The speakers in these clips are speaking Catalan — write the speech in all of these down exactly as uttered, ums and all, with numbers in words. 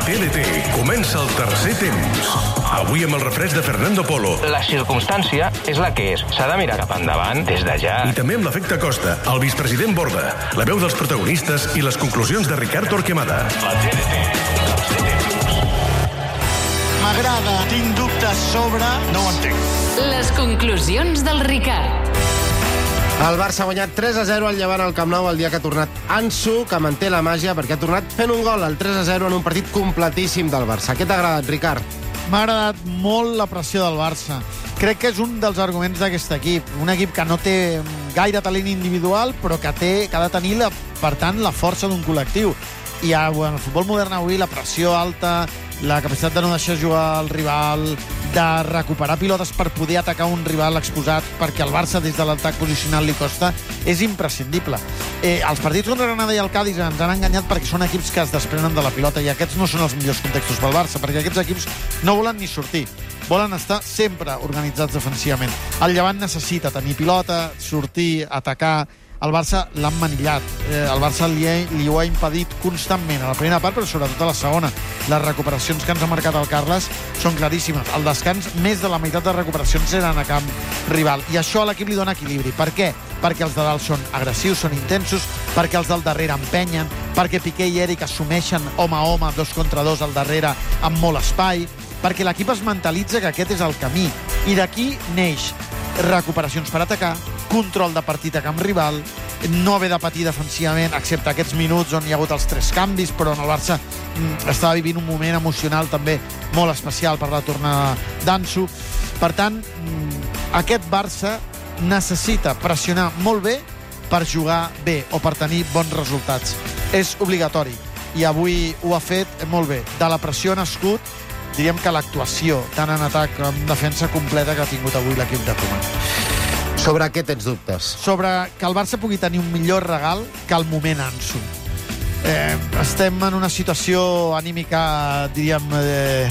T D T comença el tercer temps. Avui amb el refresc de Fernando Polo. La circumstància és la que és. S'ha de mirar cap endavant des de ja. I també amb l'efecte Costa, el vicepresident Borda, la veu dels protagonistes i les conclusions de Ricard Torquemada. La T D T. M'agrada, tinc dubtes sobre... No ho entenc. Les conclusions del Ricard. El Barça ha guanyat tres a zero al Llevant al Camp Nou el dia que ha tornat Ansu, que manté la màgia perquè ha tornat fent un gol, el tres a zero, en un partit completíssim del Barça. Què t'ha agradat, Ricard? M'ha agradat molt la pressió del Barça. Crec que és un dels arguments d'aquest equip. Un equip que no té gaire talent individual, però que, té, que ha de tenir, la, per tant, la força d'un col·lectiu. I en el futbol modern avui, la pressió alta, la capacitat de no deixar jugar el rival, de recuperar pilotes per poder atacar un rival exposat, perquè el Barça des de l'atac posicional li costa, és imprescindible. Eh, els partits contra Granada i el Cádiz ens han enganyat perquè són equips que es desprenen de la pilota, i aquests no són els millors contextos pel Barça, perquè aquests equips no volen ni sortir, volen estar sempre organitzats defensivament. El Llevant necessita tenir pilota, sortir, atacar. El Barça l'ha emmanillat. Eh, el Barça li, ha, li ho ha impedit constantment a la primera part, però sobretot a la segona. Les recuperacions que ens ha marcat el Carles són claríssimes. Al descans, més de la meitat de recuperacions eren a camp rival. I això a l'equip li dona equilibri. Per què? Perquè els de dalt són agressius, són intensos, perquè els del darrere empenyen, perquè Piqué i Eric assumeixen home a home, dos contra dos al darrere, amb molt espai, perquè l'equip es mentalitza que aquest és el camí. I d'aquí neix recuperacions per atacar, control de partit a camp rival, no haver de patir defensivament, excepte aquests minuts on hi ha hagut els tres canvis, però on el Barça mm, estava vivint un moment emocional també molt especial per la tornada d'Ansu. Per tant, mm, aquest Barça necessita pressionar molt bé per jugar bé o per tenir bons resultats. És obligatori, i avui ho ha fet molt bé. De la pressió ha nascut, diríem que l'actuació, tant en atac com en defensa completa, que ha tingut avui l'equip de Koeman. Sobre què tens dubtes? Sobre que el Barça pugui tenir un millor regal que el moment Ansu. Eh, estem en una situació anímica, diríem, eh,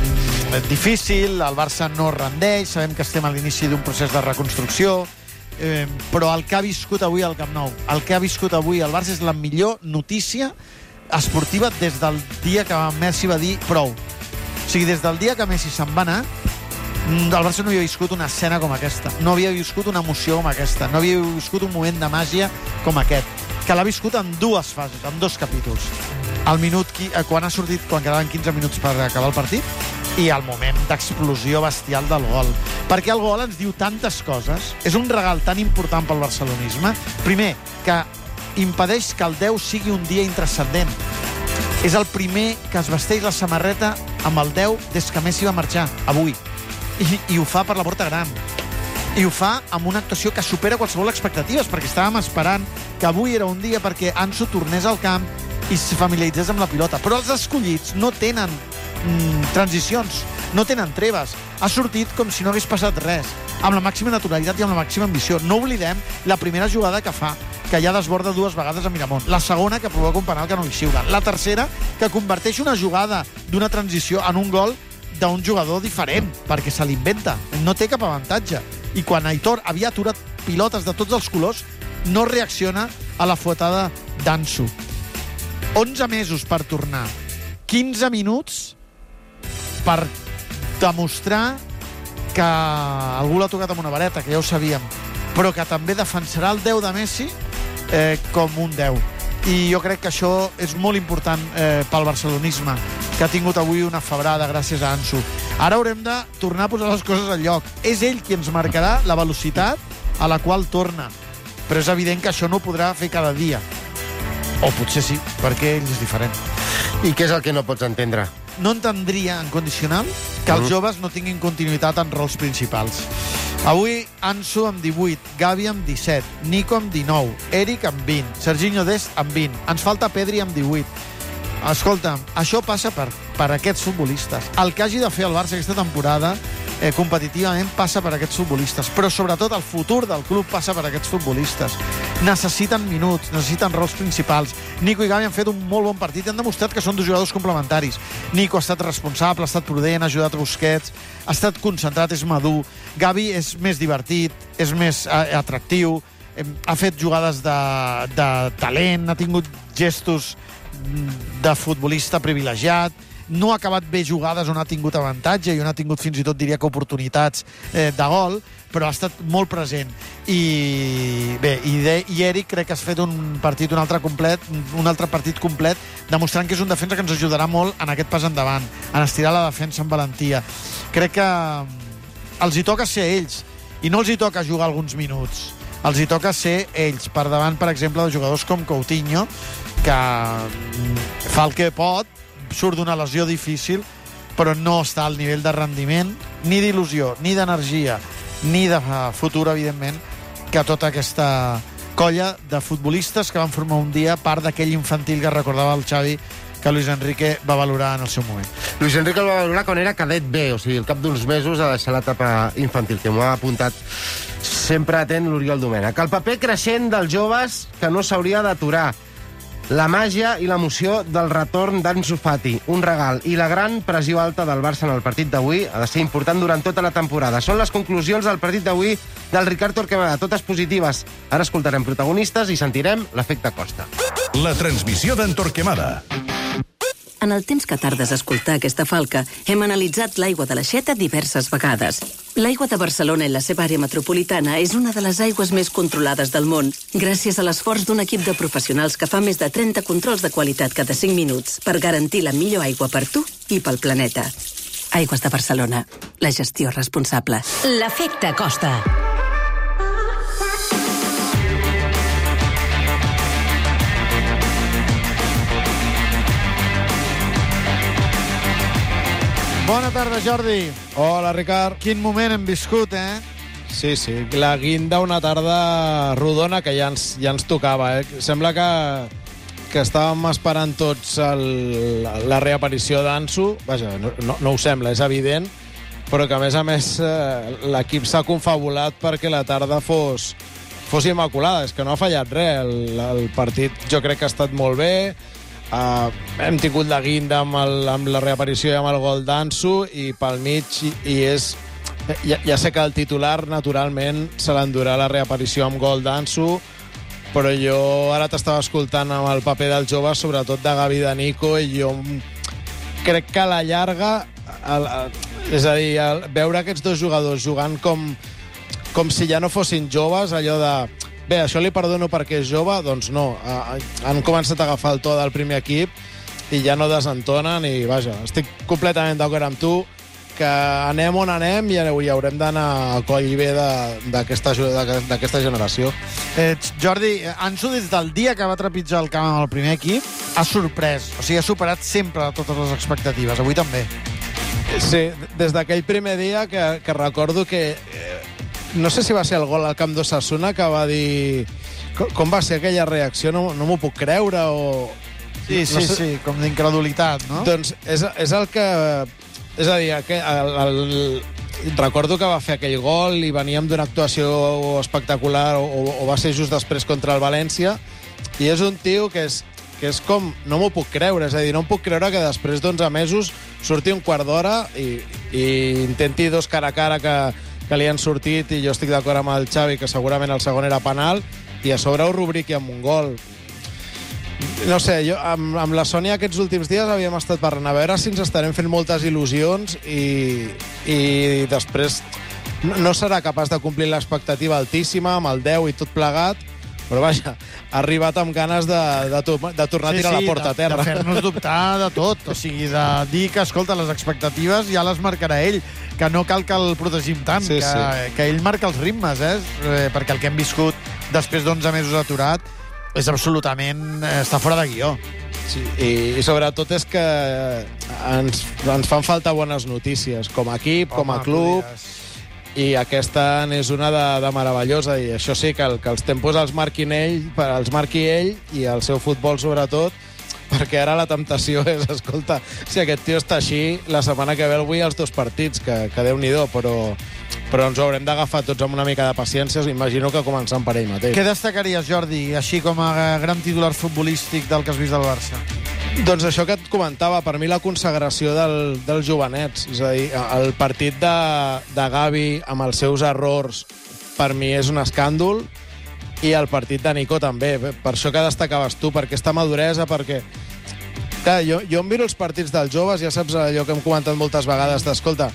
difícil, el Barça no rendeix, sabem que estem a l'inici d'un procés de reconstrucció, eh, però el que ha viscut avui al Camp Nou, el que ha viscut avui el Barça és la millor notícia esportiva des del dia que Messi va dir prou. O sigui, des del dia que Messi se'n va anar, el Barça no havia viscut una escena com aquesta, no havia viscut una emoció com aquesta, no havia viscut un moment de màgia com aquest, que l'ha viscut en dues fases, en dos capítols. El minut, quan ha sortit, quan quedaven quinze minuts per acabar el partit, i el moment d'explosió bestial del gol. Perquè el gol ens diu tantes coses, és un regal tan important pel barcelonisme. Primer, que impedeix que el deu sigui un dia intranscendent. És el primer que es vesteix la samarreta amb el deu des que Messi va marxar, avui. I, i ho fa per la porta gran. I ho fa amb una actuació que supera qualsevol expectatives, perquè estàvem esperant que avui era un dia perquè Ansu tornés al camp i se familiaritzés amb la pilota. Però els escollits no tenen mm, transicions, no tenen treves. Ha sortit com si no hagués passat res, amb la màxima naturalitat i amb la màxima ambició. No oblidem la primera jugada que fa, que ja desborda dues vegades a Miramont. La segona, que provoca un penal que no li xiula. La tercera, que converteix una jugada d'una transició en un gol d'un jugador diferent, perquè se l'inventa. No té cap avantatge. I quan Aitor havia aturat pilotes de tots els colors, no reacciona a la fuetada d'Ansu. onze mesos per tornar. quinze minuts per demostrar que algú l'ha tocat amb una vareta, que ja ho sabíem, però que també defensarà el deu de Messi eh, com un deu. I jo crec que això és molt important eh, pel barcelonisme, que ha tingut avui una febrada gràcies a Ansu. Ara haurem de tornar a posar les coses al lloc. És ell qui ens marcarà la velocitat a la qual torna. Però és evident que això no ho podrà fer cada dia. O potser sí, perquè ell és diferent. I què és el que no pots entendre? No entendria en condicional que els joves no tinguin continuïtat en rols principals. Avui Ansu amb divuit, Gavi amb disset, Nico amb dinou, Eric amb vint, Serginho Dest amb vint. Ens falta Pedri amb divuit. Escolta'm, això passa per, per aquests futbolistes. El que hagi de fer el Barça aquesta temporada eh, competitivament passa per aquests futbolistes, però sobretot el futur del club passa per aquests futbolistes. Necessiten minuts, necessiten rols principals. Nico i Gavi han fet un molt bon partit i han demostrat que són dos jugadors complementaris. Nico ha estat responsable, ha estat prudent, ha ajudat Busquets, ha estat concentrat, és madur. Gavi és més divertit, és més eh, atractiu, ha fet jugades de, de talent, ha tingut gestos de futbolista privilegiat, no ha acabat bé jugades on ha tingut avantatge i on ha tingut fins i tot, diria que oportunitats eh, de gol, però ha estat molt present. I bé, i, de, i Eric crec que has fet un partit un altre complet, un altre partit complet, demostrant que és un defensa que ens ajudarà molt en aquest pas endavant, en estirar la defensa amb valentia. Crec que els hi toca ser ells, i no els hi toca jugar alguns minuts. Els hi toca ser ells, per davant, per exemple, de jugadors com Coutinho, que fa el que pot, surt d'una lesió difícil, però no està al nivell de rendiment, ni d'il·lusió, ni d'energia, ni de futur, evidentment, que tota aquesta colla de futbolistes que van formar un dia part d'aquell infantil que recordava el Xavi, que Luis Enrique va valorar en el seu moment. Luis Enrique el va valorar quan era cadet B, o sigui, al cap d'uns mesos a deixar l'etapa infantil, que m'ho ha apuntat sempre atent l'Oriol Domènech. El paper creixent dels joves que no s'hauria d'aturar. La màgia i l'emoció del retorn d'Ansu Fati, un regal, i la gran pressió alta del Barça en el partit d'avui ha de ser important durant tota la temporada. Són les conclusions del partit d'avui del Ricard Torquemada, totes positives. Ara escoltarem protagonistes i sentirem l'efecte Costa. La transmissió d'en Torquemada. En el temps que tardes a escoltar aquesta falca, hem analitzat l'aigua de l'Aixeta diverses vegades. L'aigua de Barcelona i la seva àrea metropolitana és una de les aigües més controlades del món, gràcies a l'esforç d'un equip de professionals que fa més de trenta controls de qualitat cada cinc minuts per garantir la millor aigua per tu i pel planeta. Aigües de Barcelona. La gestió responsable. L'efecte Costa. Bona tarda, Jordi. Hola, Ricard. Quin moment hem viscut, eh? Sí, sí, la guinda una tarda rodona que ja ens, ja ens tocava, eh? Sembla que, que estàvem esperant tots el, la reaparició d'Ansu. Vaja, no, no, no ho sembla, és evident, però que, a més a més, eh, l'equip s'ha confabulat perquè la tarda fos, fos immaculada. És que no ha fallat res. El, el partit jo crec que ha estat molt bé. Uh, hem tingut la guinda amb, el, amb la reaparició i amb el gol d'Ansu, i pel mig i, i és ja, ja sé que el titular naturalment se l'endurà la reaparició amb gol d'Ansu, però jo ara t'estava escoltant amb el paper del jove, sobretot de Gavi, de Nico, i jo crec que a la llarga el, el, és a dir, el, veure aquests dos jugadors jugant com, com si ja no fossin joves, allò de bé, això li perdono perquè és jove, doncs no. Han començat a agafar el to del primer equip i ja no desentonen i, vaja, estic completament d'acord amb tu que anem on anem i hi haurem d'anar a coll bé d'aquesta generació. Eh, Jordi, Ansu des del dia que va trepitjar el camp amb el primer equip ha sorprès, o sigui, ha superat sempre totes les expectatives, avui també. Sí, des d'aquell primer dia que, que recordo que eh, no sé si va ser el gol al camp d'Osasuna que va dir... Com, com va ser aquella reacció? No, no m'ho puc creure o... Sí, sí, no sé... sí, com d'incredulitat, no? Doncs és, és el que... És a dir, el, el, recordo que va fer aquell gol i veníem d'una actuació espectacular o, o va ser just després contra el València, i és un tio que és, que és com... No m'ho puc creure, és a dir, no em puc creure que després d'onze mesos surti un quart d'hora i, i intenti dos cara a cara que... que li han sortit, i jo estic d'acord amb el Xavi que segurament el segon era penal, i a sobre ho rubriqui amb un gol. No sé, jo amb, amb la Sònia aquests últims dies havíem estat parlant a veure si ens estarem fent moltes il·lusions i, i després no, no serà capaç de complir l'expectativa altíssima amb el deu i tot plegat, però vaja, ha arribat amb ganes de, de, to de tornar sí, a tirar sí, la porta de, a terra. De fer-nos dubtar de tot, o sigui, de dir que, escolta, les expectatives ja les marcarà ell, que no cal que el protegim tant, sí, que, sí. que ell marca els ritmes, eh? Perquè el que hem viscut després d'onze mesos aturat és absolutament... està fora de guió. Sí, i, i sobretot és que ens, ens fan falta bones notícies, com a equip, Home, com a club, podries... i aquesta és una de, de meravellosa, i això sí, que, el, que els tempos els marquin ell, els marqui ell, i el seu futbol sobretot, perquè ara la temptació és, escolta, si aquest tio està així, la setmana que ve el vull els dos partits, que, que Déu-n'hi-do, però, però ens ho haurem d'agafar tots amb una mica de paciència, imagino que començant per ell mateix. Què destacaries, Jordi, així com a gran titular futbolístic del que has vist del Barça? Doncs això que et comentava, per mi la consagració del, dels jovenets, és a dir, el partit de, de Gavi amb els seus errors per mi és un escàndol, i el partit de Nico també. Per això que destacaves tu, per aquesta maduresa, perquè... Clar, jo, jo em miro els partits dels joves, ja saps allò que hem comentat moltes vegades, d'escolta,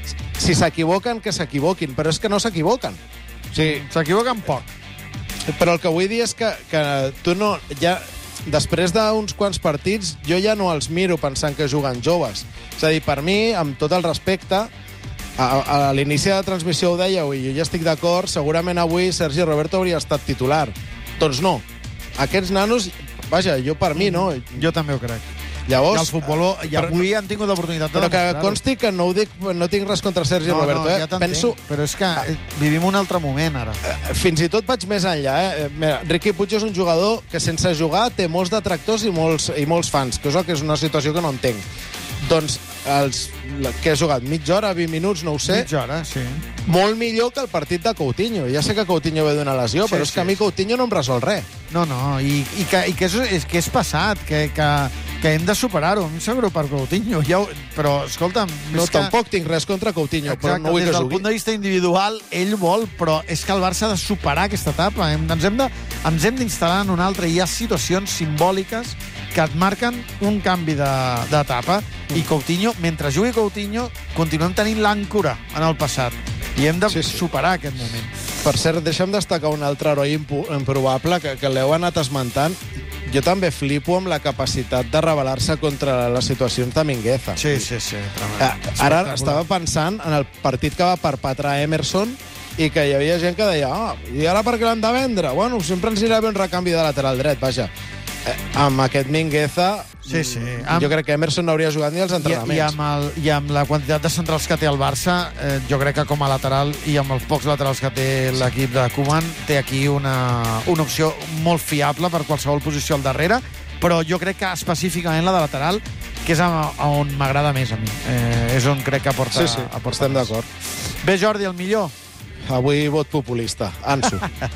si s'equivoquen, que s'equivoquin, però és que no s'equivoquen. O sigui, s'equivoquen poc. Però el que vull dir és que, que tu no... Ja, després d'uns quants partits, jo ja no els miro pensant que juguen joves. És a dir, per mi, amb tot el respecte, a, a l'inici de la transmissió ho dèieu, i jo ja estic d'acord, segurament avui Sergi Roberto hauria estat titular. Doncs no. Aquests nanos, vaja, jo per mi, no. Jo també ho crec. Llavors, I el futbol, i avui han tingut l'oportunitat de però que demostrar-ho. consti que no ho dic, no tinc res contra Sergi no, Roberto, no, eh? ja t'entenc, Penso... però és que vivim un altre moment, ara. Fins i tot vaig més enllà, eh? Mira, Riqui Puig és un jugador que sense jugar té molts detractors i molts, i molts fans, que és el que és una situació que no entenc. Doncs, els, que ha jugat mitja hora, vint minuts, no ho sé. Mitja hora, sí. Molt millor que el partit de Coutinho. Ja sé que Coutinho ve d'una lesió, sí, però és que sí, a mi Coutinho no em resol res. No, no, i, i, que, i que, és, és, que és passat, que, que, que hem de superar-ho. Em sap greu per Coutinho, ja ho, però, escolta'm... No, que... tampoc tinc res contra Coutinho, exacte, però no vull que jugui. Des del jugui. punt de vista individual, ell vol, però és que el Barça ha de superar aquesta etapa. Hem, ens hem de, ens hem d'instal·lar en una altra. Hi ha situacions simbòliques que et marquen un canvi d'etapa, de, i Coutinho, mentre jugui Coutinho, continuem tenint l'àncora en el passat. I hem de sí, sí. superar aquest moment. Per cert, deixa'm destacar un altre heroi improbable que, que l'heu anat esmentant. Jo també flipo amb la capacitat de rebel·lar-se contra les situacions de Mingueza. Sí, sí, sí. Ah, ara estava pensant en el partit que va perpetrar Emerson i que hi havia gent que deia ah, i ara per què l'han de vendre? Bueno, sempre ens anirà bé un recanvi de lateral dret, vaja. Eh, amb aquest Mingueza, sí, sí. jo amb... crec que Emerson no hauria jugat ni als entrenaments. I, i, amb el, I amb la quantitat de centrals que té el Barça, eh, jo crec que com a lateral i amb els pocs laterals que té l'equip de Koeman, té aquí una, una opció molt fiable per qualsevol posició al darrere, però jo crec que específicament la de lateral, que és a, a on m'agrada més a mi. Eh, és on crec que aporta... Sí, sí, aporta estem d'acord. Bé, Jordi, el millor. Avui vot populista. Ansu.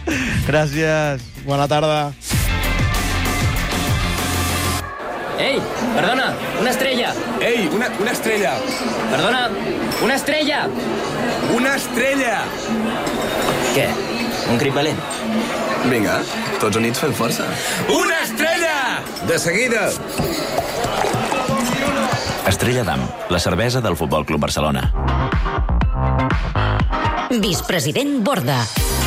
Gràcies. Bona tarda. ¡Ey! ¡Perdona! ¡Una estrella! ¡Ey! Una, una estrella! ¡Perdona! ¡Una estrella! ¡Una estrella! Què? Un crit valent? Vinga, tots units fem força. Una estrella! De seguida! Estrella d'Am, la cervesa del Futbol Club Barcelona. Vicepresident Borda.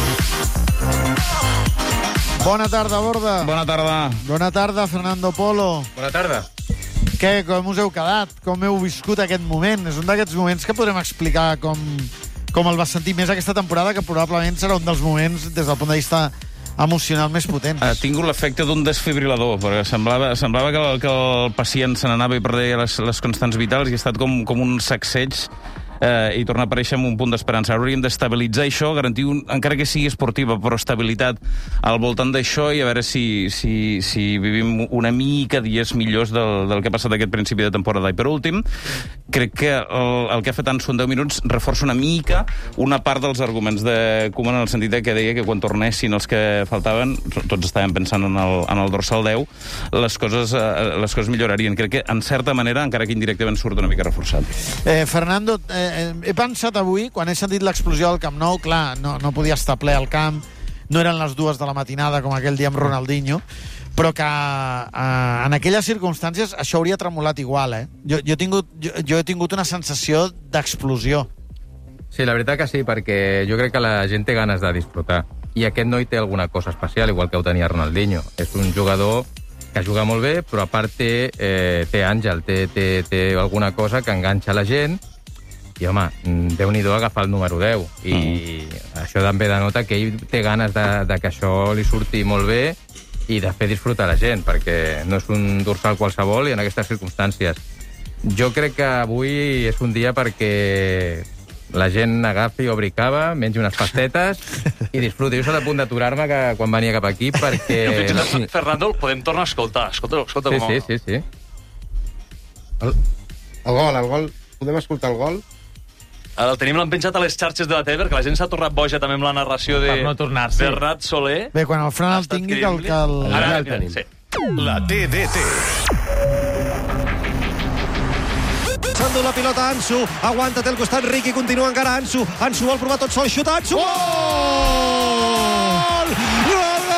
Bona tarda, Borda. Bona tarda. Bona tarda, Fernando Polo. Bona tarda. Què, com us heu quedat? Com heu viscut aquest moment? És un d'aquests moments que podrem explicar com, com el vas sentir més aquesta temporada, que probablement serà un dels moments, des del punt de vista emocional, més potents. Ha tingut l'efecte d'un desfibrilador, perquè semblava, semblava que, el, que el pacient se n'anava i perdia les, les constants vitals i ha estat com, com un sacseig eh, i torna a aparèixer amb un punt d'esperança. Hauríem d'estabilitzar això, garantir, un, encara que sigui esportiva, però estabilitat al voltant d'això i a veure si, si, si vivim una mica dies millors del, del que ha passat aquest principi de temporada. I per últim, crec que el, el que ha fet Ansu en deu minuts reforça una mica una part dels arguments de Koeman, en el sentit que deia que quan tornessin els que faltaven, tots estàvem pensant en el, en el dorsal deu, les coses, eh, les coses millorarien. Crec que, en certa manera, encara que indirectament surt una mica reforçat. Eh, Fernando, eh, he pensat avui, quan he sentit l'explosió del Camp Nou, clar, no, no podia estar ple al camp, no eren les dues de la matinada com aquell dia amb Ronaldinho, però que eh, en aquelles circumstàncies això hauria tremolat igual, eh? Jo, jo, he, tingut, jo, jo he tingut una sensació d'explosió. Sí, la veritat que sí, perquè jo crec que la gent té ganes de disfrutar. I aquest noi té alguna cosa especial, igual que ho tenia Ronaldinho. És un jugador que juga molt bé, però a part té, eh, té àngel, té, té, té alguna cosa que enganxa la gent. I, home, Déu-n'hi-do agafar el número deu. I mm. això també denota que ell té ganes de, de que això li surti molt bé i de fer disfrutar la gent, perquè no és un dorsal qualsevol i en aquestes circumstàncies. Jo crec que avui és un dia perquè la gent agafi, obri cava, mengi unes pastetes i disfruti. Jo soc a punt d'aturar-me quan venia cap aquí perquè... No, sí. Fernando, podem tornar a escoltar. Escolta, escolta sí, com... sí, sí, sí. El, el gol, el gol. Podem escoltar el gol? El tenim l'empenjat a les xarxes de la T V, perquè la gent s'ha tornat boja també amb la narració de, no tornar-se. de Rat Soler. Bé, quan el Fran el tingui, que el... Que el... Ara, el tenim. Sí. La T D T. S'endú la pilota Ansu, aguanta, té el costat Riqui, continua encara Ansu, Ansu vol provar tot sol, xuta Ansu, gol! Gol!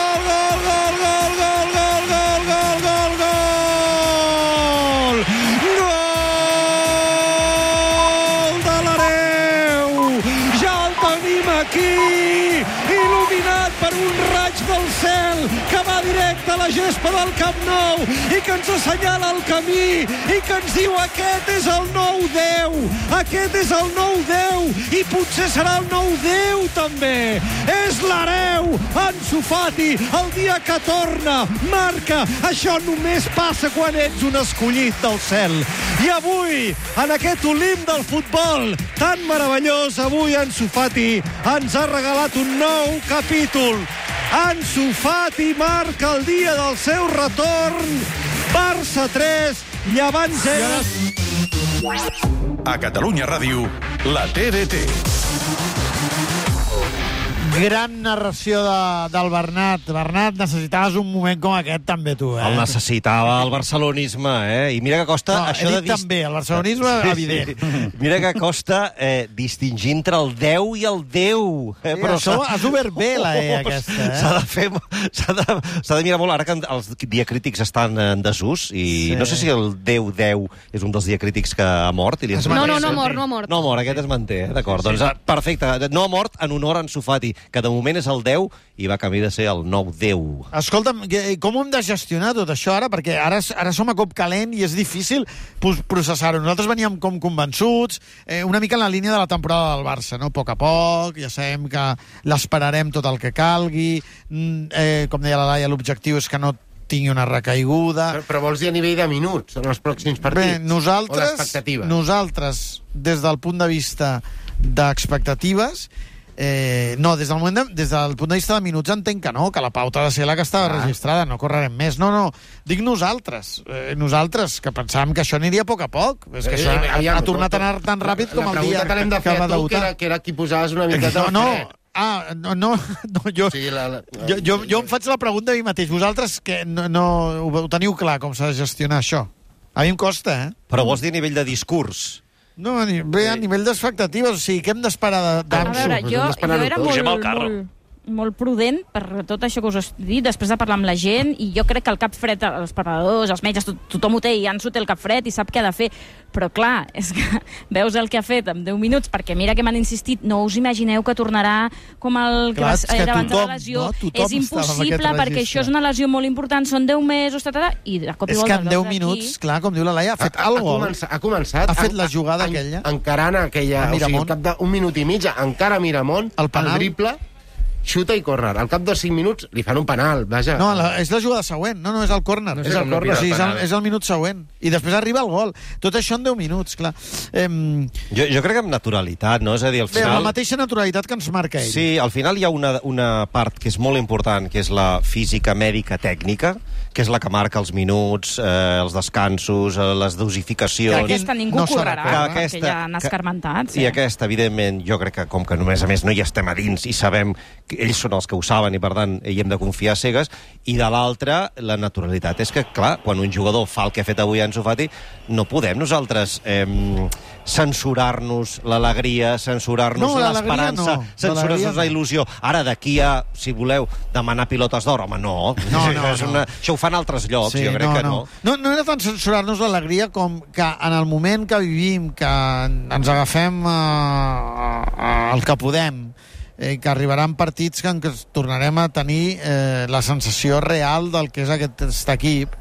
gespa del Camp Nou i que ens assenyala el camí i que ens diu aquest és el nou deu, aquest és el nou deu i potser serà el nou deu també. És l'hereu, Ansu Fati, el dia que torna, marca. Això només passa quan ets un escollit del cel. I avui, en aquest Olimp del futbol tan meravellós, avui Ansu Fati ens ha regalat un nou capítol. Ansu Fati marca el dia del seu retorn. Barça tres, Llevant zero. A Catalunya Ràdio, la T D T. Gran narració de, del Bernat. Bernat, necessitaves un moment com aquest també tu, eh? El necessitava el barcelonisme, eh? I mira que costa... No, això he de dit dist... també, el barcelonisme sí, evident. Sí. Mira que costa eh, distingir entre el deu i el deu. Eh? Sí, però això has obert bé, la E, aquesta, eh? S'ha de fer... S'ha de, s'ha de mirar molt, ara que els diacrítics estan en desús, i sí. No sé si el deu deu és un dels diacrítics que ha mort. I li no, no, no ha mort, no ha mort. No ha mort, aquest es manté, eh? D'acord. Sí. Doncs perfecte, no ha mort en honor a Ansu Fati, que de moment és el deu i va camí de ser el nou deu. Escolta'm, com ho hem de gestionar tot això ara? Perquè ara, ara som a cop calent i és difícil processar-ho. Nosaltres veníem com convençuts, eh, una mica en la línia de la temporada del Barça, no? A poc a poc, ja sabem que l'esperarem tot el que calgui, eh, com deia la Laia, l'objectiu és que no tingui una recaiguda. Però, però vols dir a nivell de minuts en els pròxims partits? Bé, nosaltres, o d'expectatives? Nosaltres, des del punt de vista d'expectatives, Eh, no, des del, moment de, des del punt de vista de minuts entenc que no, que la pauta ha de ser la que estava ah. registrada, no correrem més. No, no, dic nosaltres, eh, nosaltres, que pensàvem que això aniria a poc a poc. És que això ha, ha tornat a anar tan ràpid com el dia que l'hem de fer a tu, que era, que era qui posaves una miqueta... No, no, ah, no, no, no jo, sí, la, la, jo, jo, jo em faig la pregunta a mi mateix. Vosaltres que no, no ho teniu clar com s'ha de gestionar això? A mi em costa, eh? Però vols dir a nivell de discurs? No, bé, a nivell d'expectatives, o sigui, què hem d'esperar d'Ansu? A veure, jo, jo era molt, molt, molt prudent per tot això que us he dit, després de parlar amb la gent, i jo crec que el cap fred, els preparadors, els metges, tot, tothom ho té, i Ansu té el cap fred i sap què ha de fer. Però clar, és que veus el que ha fet en deu minuts, perquè mira que m'han insistit, no us imagineu que tornarà com el que, clar, va, era abans de la lesió. No? És impossible, perquè això és una lesió molt important, són deu mesos, tata, i de cop i volta... És que en deu minuts, clar, com diu la Laia, ha fet ha, el gol. Ha començat, ha, començat, ha fet la jugada en, aquella. Encarant aquella... O sigui, al cap d'un minut i mig, encara Miramont, el, el drible... xuta i córner. Al cap de cinc minuts li fan un penal, vaja. No, la, és la jugada següent. No, no, és el córner. No sé, és el córner. Sí, és, el, és el minut següent. I després arriba el gol. Tot això en deu minuts, clar. Eh, jo, jo crec que amb naturalitat, no? És a dir, al final... Bé, la mateixa naturalitat que ens marca ell. Sí, al final hi ha una, una part que és molt important, que és la física mèdica tècnica, que és la que marca els minuts, eh, els descansos, eh, les dosificacions... Que aquesta ningú no correrà, que, aquesta, que ja han escarmentat. Sí. I aquesta, evidentment, jo crec que com que només a més no hi estem a dins i sabem que ells són els que ho saben i, per tant, hi hem de confiar a cegues, i de l'altra, la naturalitat. És que, clar, quan un jugador fa el que ha fet avui Ansu Fati, no podem nosaltres eh, censurar-nos l'alegria, censurar-nos no, l'esperança, no. censurar-nos la il·lusió. Ara, d'aquí a, si voleu, demanar pilotes d'or, home, no. no, no, és una... no. Això ho fan altres llocs, sí, jo crec no, que no. No, no era tant censurar-nos l'alegria com que en el moment que vivim, que ens agafem a, a, al que podem, eh, que arribaran partits que en què tornarem a tenir eh, la sensació real del que és aquest equip.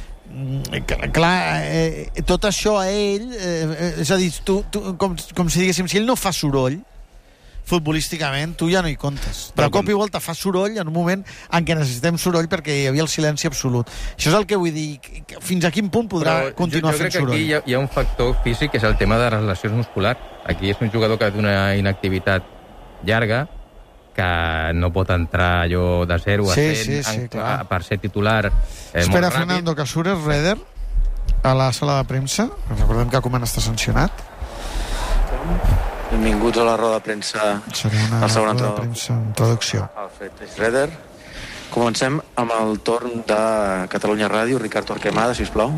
Clar, eh, tot això a ell, eh, és a dir, tu, tu, com, com si diguéssim, si ell no fa soroll futbolísticament, tu ja no hi comptes. Però de cop i volta fa soroll en un moment en què necessitem soroll perquè hi havia el silenci absolut. Això és el que vull dir. Fins a quin punt podrà Però continuar jo, jo fent soroll? Aquí hi ha, hi ha un factor físic, que és el tema de les lesions musculars. Aquí és un jugador que té una inactivitat llarga, que no pot entrar allò de zero a sí, cent sí, sí, en, a, per ser titular eh, Espera, molt ràpid. Fernando Casures, Reder, a la sala de premsa. Recordem que Koeman està sancionat. Benvinguts a la roda de premsa. Seria una roda de premsa en traducció. Alfred Schroeder. Comencem amb el torn de Catalunya Ràdio. Ricard Torquemada, sisplau.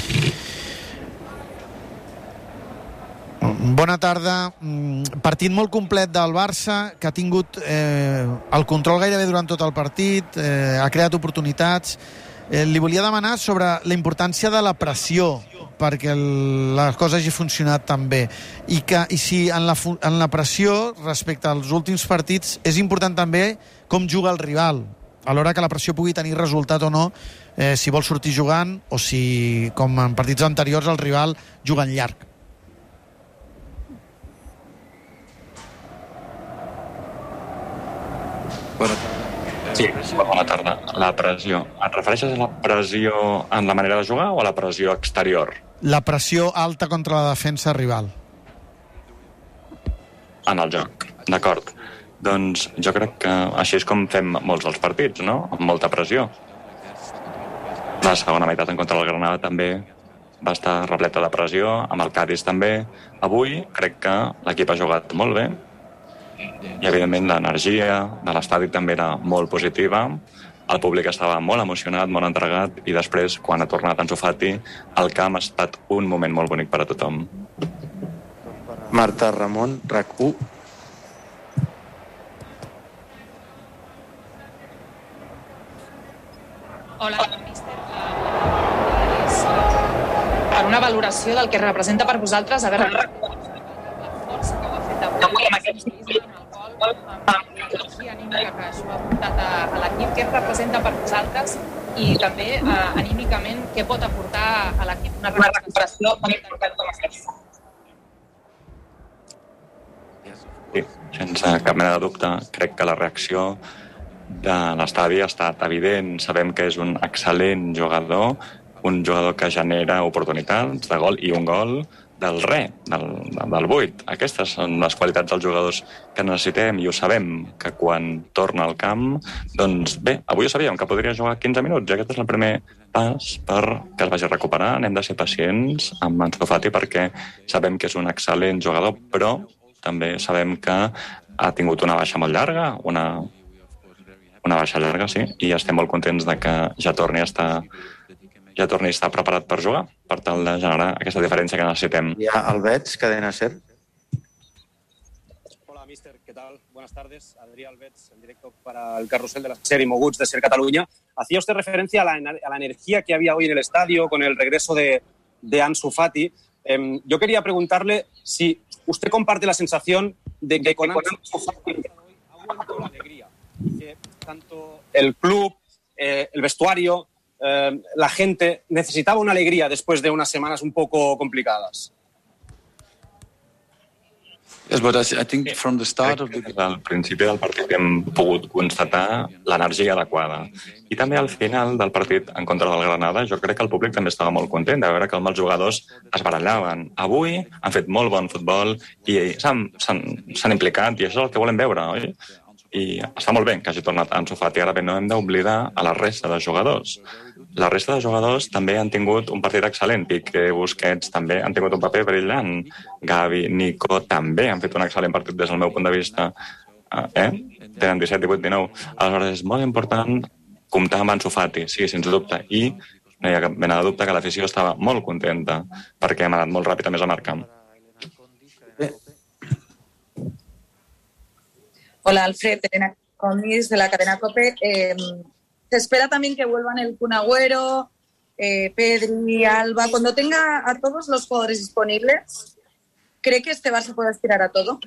Bona tarda. Partit molt complet del Barça, que ha tingut eh, el control gairebé durant tot el partit, eh, ha creat oportunitats. Eh, li volia demanar sobre la importància de la pressió perquè el, la cosa hagi funcionat tan bé. I, que, i si en la, en la pressió, respecte als últims partits, és important també com juga el rival. A l'hora que la pressió pugui tenir resultat o no, eh, si vol sortir jugant o si, com en partits anteriors, el rival juga en llarg. Sí, bona tarda. La pressió. Et refereixes a la pressió en la manera de jugar o a la pressió exterior? La pressió alta contra la defensa rival. En el joc, d'acord. Doncs jo crec que així és com fem molts dels partits, no? Amb molta pressió. La segona meitat en contra del Granada també va estar repleta de pressió, amb el Cádiz també. Avui crec que l'equip ha jugat molt bé i, evidentment, l'energia de l'estadi també era molt positiva. El públic estava molt emocionat, molt entregat, i després, quan ha tornat Ansu Fati, el camp ha estat un moment molt bonic per a tothom. Marta Ramon, R A C u. Hola, míster. Per una valoració del que representa per vosaltres haver recuperat la força que ho ha fet avui amb aquest gol, amb l'energia anímica que això ha portat a, a l'equip, què representa per vosaltres i també eh, anímicament què pot aportar a l'equip una recuperació tan important com aquesta? Sí, sense cap mena de dubte, crec que la reacció de l'estadi ha estat evident. Sabem que és un excel·lent jugador, un jugador que genera oportunitats de gol i un gol del re, del, del vuit. Aquestes són les qualitats dels jugadors que necessitem i ho sabem, que quan torna al camp, doncs bé, avui ho sabíem, que podria jugar quinze minuts i aquest és el primer pas per que es vagi recuperant. Hem de ser pacients amb Ansu Fati perquè sabem que és un excel·lent jugador, però també sabem que ha tingut una baixa molt llarga, una, una baixa llarga, sí, i estem molt contents de que ja torni a estar, ja torni a estar preparat per jugar, per tal de generar aquesta diferència que necessitem. Ja el veig, cadena SER. Hola, mister, ¿qué tal? Buenas tardes. Adrián Albets, en directo para el carrusel de la SER y Moguts de SER Cataluña. Hacía usted referencia a la, a la energía que había hoy en el estadio con el regreso de, de Ansu Fati. Eh, yo quería preguntarle si usted comparte la sensación de que con Ansu Fati ha vuelto la alegría. Que tanto el club, eh, el vestuario, eh, la gente necesitaba una alegría después de unas semanas un poco complicadas. Yes, but I think from the start of the... Al principi del partit hem pogut constatar l'energia adequada. I també al final del partit en contra del Granada, jo crec que el públic també estava molt content de veure que els jugadors es barallaven. Avui han fet molt bon futbol i s'han implicat, i això és el que volem veure, oi? I està molt bé que hagi tornat Ansu Fati. Ara bé, no hem d'oblidar a la resta de jugadors. La resta de jugadors també han tingut un partit excel·lent. Piqué, Busquets també han tingut un paper brillant. Gavi, Nico també han fet un excel·lent partit des del meu punt de vista. Eh? Tenen disset, divuit, dinou. Aleshores, és molt important comptar amb Ansu Fati, sí, sense dubte. I no hi ha cap mena de dubte que l'afició estava molt contenta perquè hem anat molt ràpid a més a marcar. Hola, Alfred, Elena Comis de la cadena COPE. Eh, se espera también que vuelvan el Kun Agüero, eh, Pedri, Alba. Cuando tenga a todos los jugadores disponibles, ¿cree que este Barça puede aspirar a todo?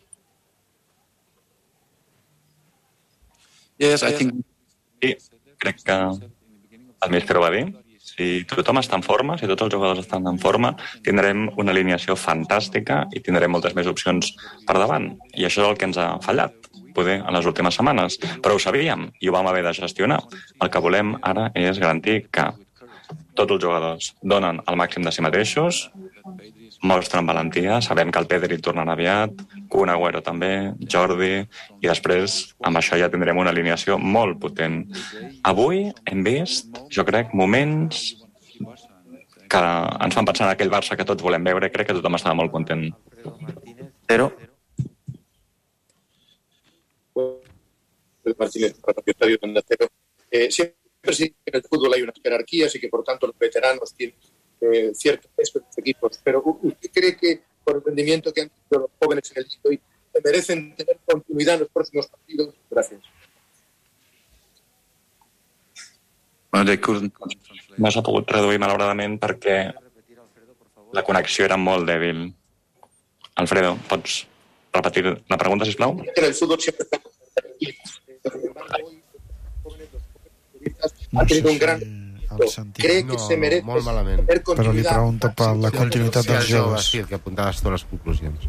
Yes, I think... Sí, crec que el míster ho va dir. Si tothom està en forma, si tots els jugadors estan en forma, tindrem una alineació fantàstica i tindrem moltes més opcions per davant. I això és el que ens ha fallat, poder, en les últimes setmanes. Però ho sabíem i ho vam haver de gestionar. El que volem ara és garantir que tots els jugadors donen el màxim de si mateixos, mostren valentia, sabem que el Pedri tornarà aviat, Kun Agüero també, Jordi, i després amb això ja tindrem una alineació molt potent. Avui hem vist, jo crec, moments que ens fan pensar en aquell Barça que tots volem veure, crec que tothom estava molt content. Pero... Martínez, para el estadio de Cero. Eh, siempre sí que en el fútbol hay unas jerarquías y que por tanto los veteranos tienen eh, cierto peso en los equipos, pero ¿usted cree que por el rendimiento que han tenido los jóvenes en el día de hoy merecen tener continuidad en los próximos partidos? Gracias. No s'ha pogut traduir malauradament perquè la connexió era molt dèbil. Alfredo, pots repetir la pregunta, sisplau? En el fútbol siempre ha tenido un gran... el sentit. Cree que No, se no, merece molt malament. tener Però li continuidad. pregunto per la continuïtat dels joves. Sí, el que apuntaves tu a les conclusions.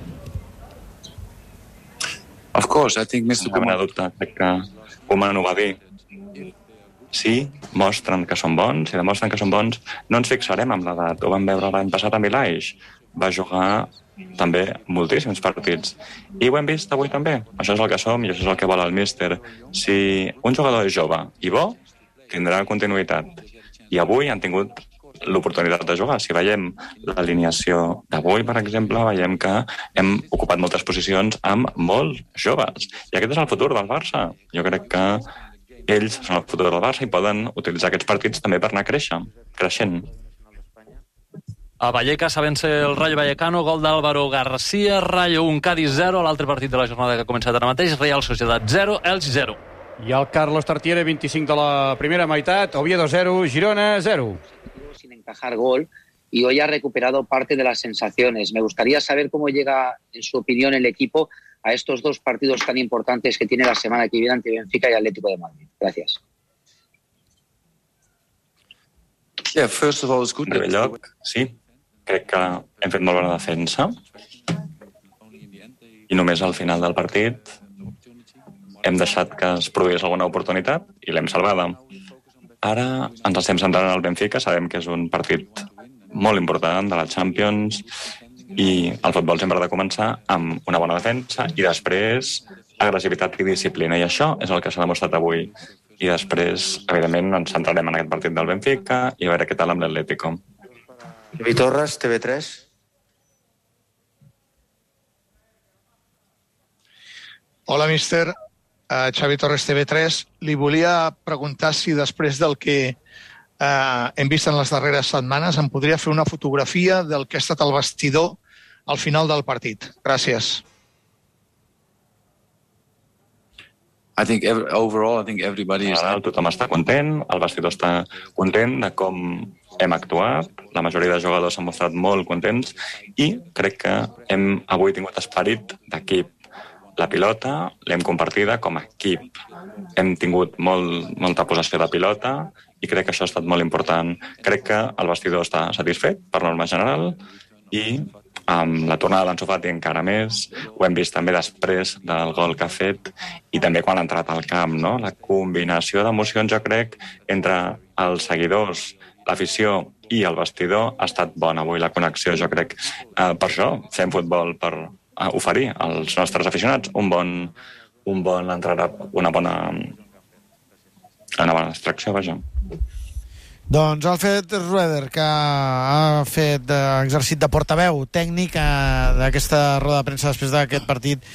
Of course, I think mister Koeman... dubte, crec que Koeman ho va dir. Sí, mostren que són bons, si demostren que són bons, no ens fixarem en l'edat. Ho vam veure l'any passat amb Ilaish. Va jugar també moltíssims partits. I ho hem vist avui també. Això és el que som i això és el que vol el míster. Si un jugador és jove i bo, tindrà continuïtat. I avui han tingut l'oportunitat de jugar. Si veiem l'alineació d'avui, per exemple, veiem que hem ocupat moltes posicions amb molt joves. I aquest és el futur del Barça. Jo crec que ells són el futur del Barça i poden utilitzar aquests partits també per anar créixer, creixent. A Vallecas vence el Rayo Vallecano, gol d'Álvaro García, Rayo un, Cádiz zero, l'altre partit de la jornada que ha començat ara mateix, Real Sociedad zero, Elx zero. I el Carlos Tartiere, veinticinc de la primera meitat, Oviedo zero, Girona zero. Sin encajar gol, y hoy ha recuperado parte de las sensaciones. Me gustaría saber cómo llega, en su opinión, el equipo a estos dos partidos tan importantes que tiene la semana que viene ante Benfica y Atlético de Madrid. Gracias. Yeah, first of all, it's good. En primer lloc, sí, crec que hem fet molt bona defensa i només al final del partit hem deixat que es produís alguna oportunitat i l'hem salvada. Ara ens estem centrant en el Benfica, sabem que és un partit molt important de la Champions i el futbol sempre ha de començar amb una bona defensa i després agressivitat i disciplina. I això és el que s'ha demostrat avui. I després, evidentment, ens centrarem en aquest partit del Benfica i a veure què tal amb l'Atlético. Xavi Torres, T V tres. Hola, míster. Uh, Xavi Torres, T V tres. Li volia preguntar si després del que uh, hem vist en les darreres setmanes em podria fer una fotografia del que ha estat el vestidor al final del partit. Gràcies. I think every, overall, I think everybody is... General, tothom està content, el vestidor està content de com hem actuat, la majoria de jugadors s'han mostrat molt contents i crec que hem avui tingut esperit d'equip. La pilota l'hem compartida com a equip. Hem tingut molt, molta possessió de pilota i crec que això ha estat molt important. Crec que el vestidor està satisfet per norma general i amb la tornada d'Ansu Fati encara més, ho hem vist també després del gol que ha fet i també quan ha entrat al camp, no? La combinació d'emocions, jo crec, entre els seguidors, l'afició i el vestidor ha estat bona avui, la connexió, jo crec. Eh, per això fem futbol, per eh, oferir als nostres aficionats un bon, un bon entrada, una bona, una bona extracció, vaja. Doncs Alfred Rueder, que ha fet exercit de portaveu tècnic d'aquesta roda de premsa després d'aquest partit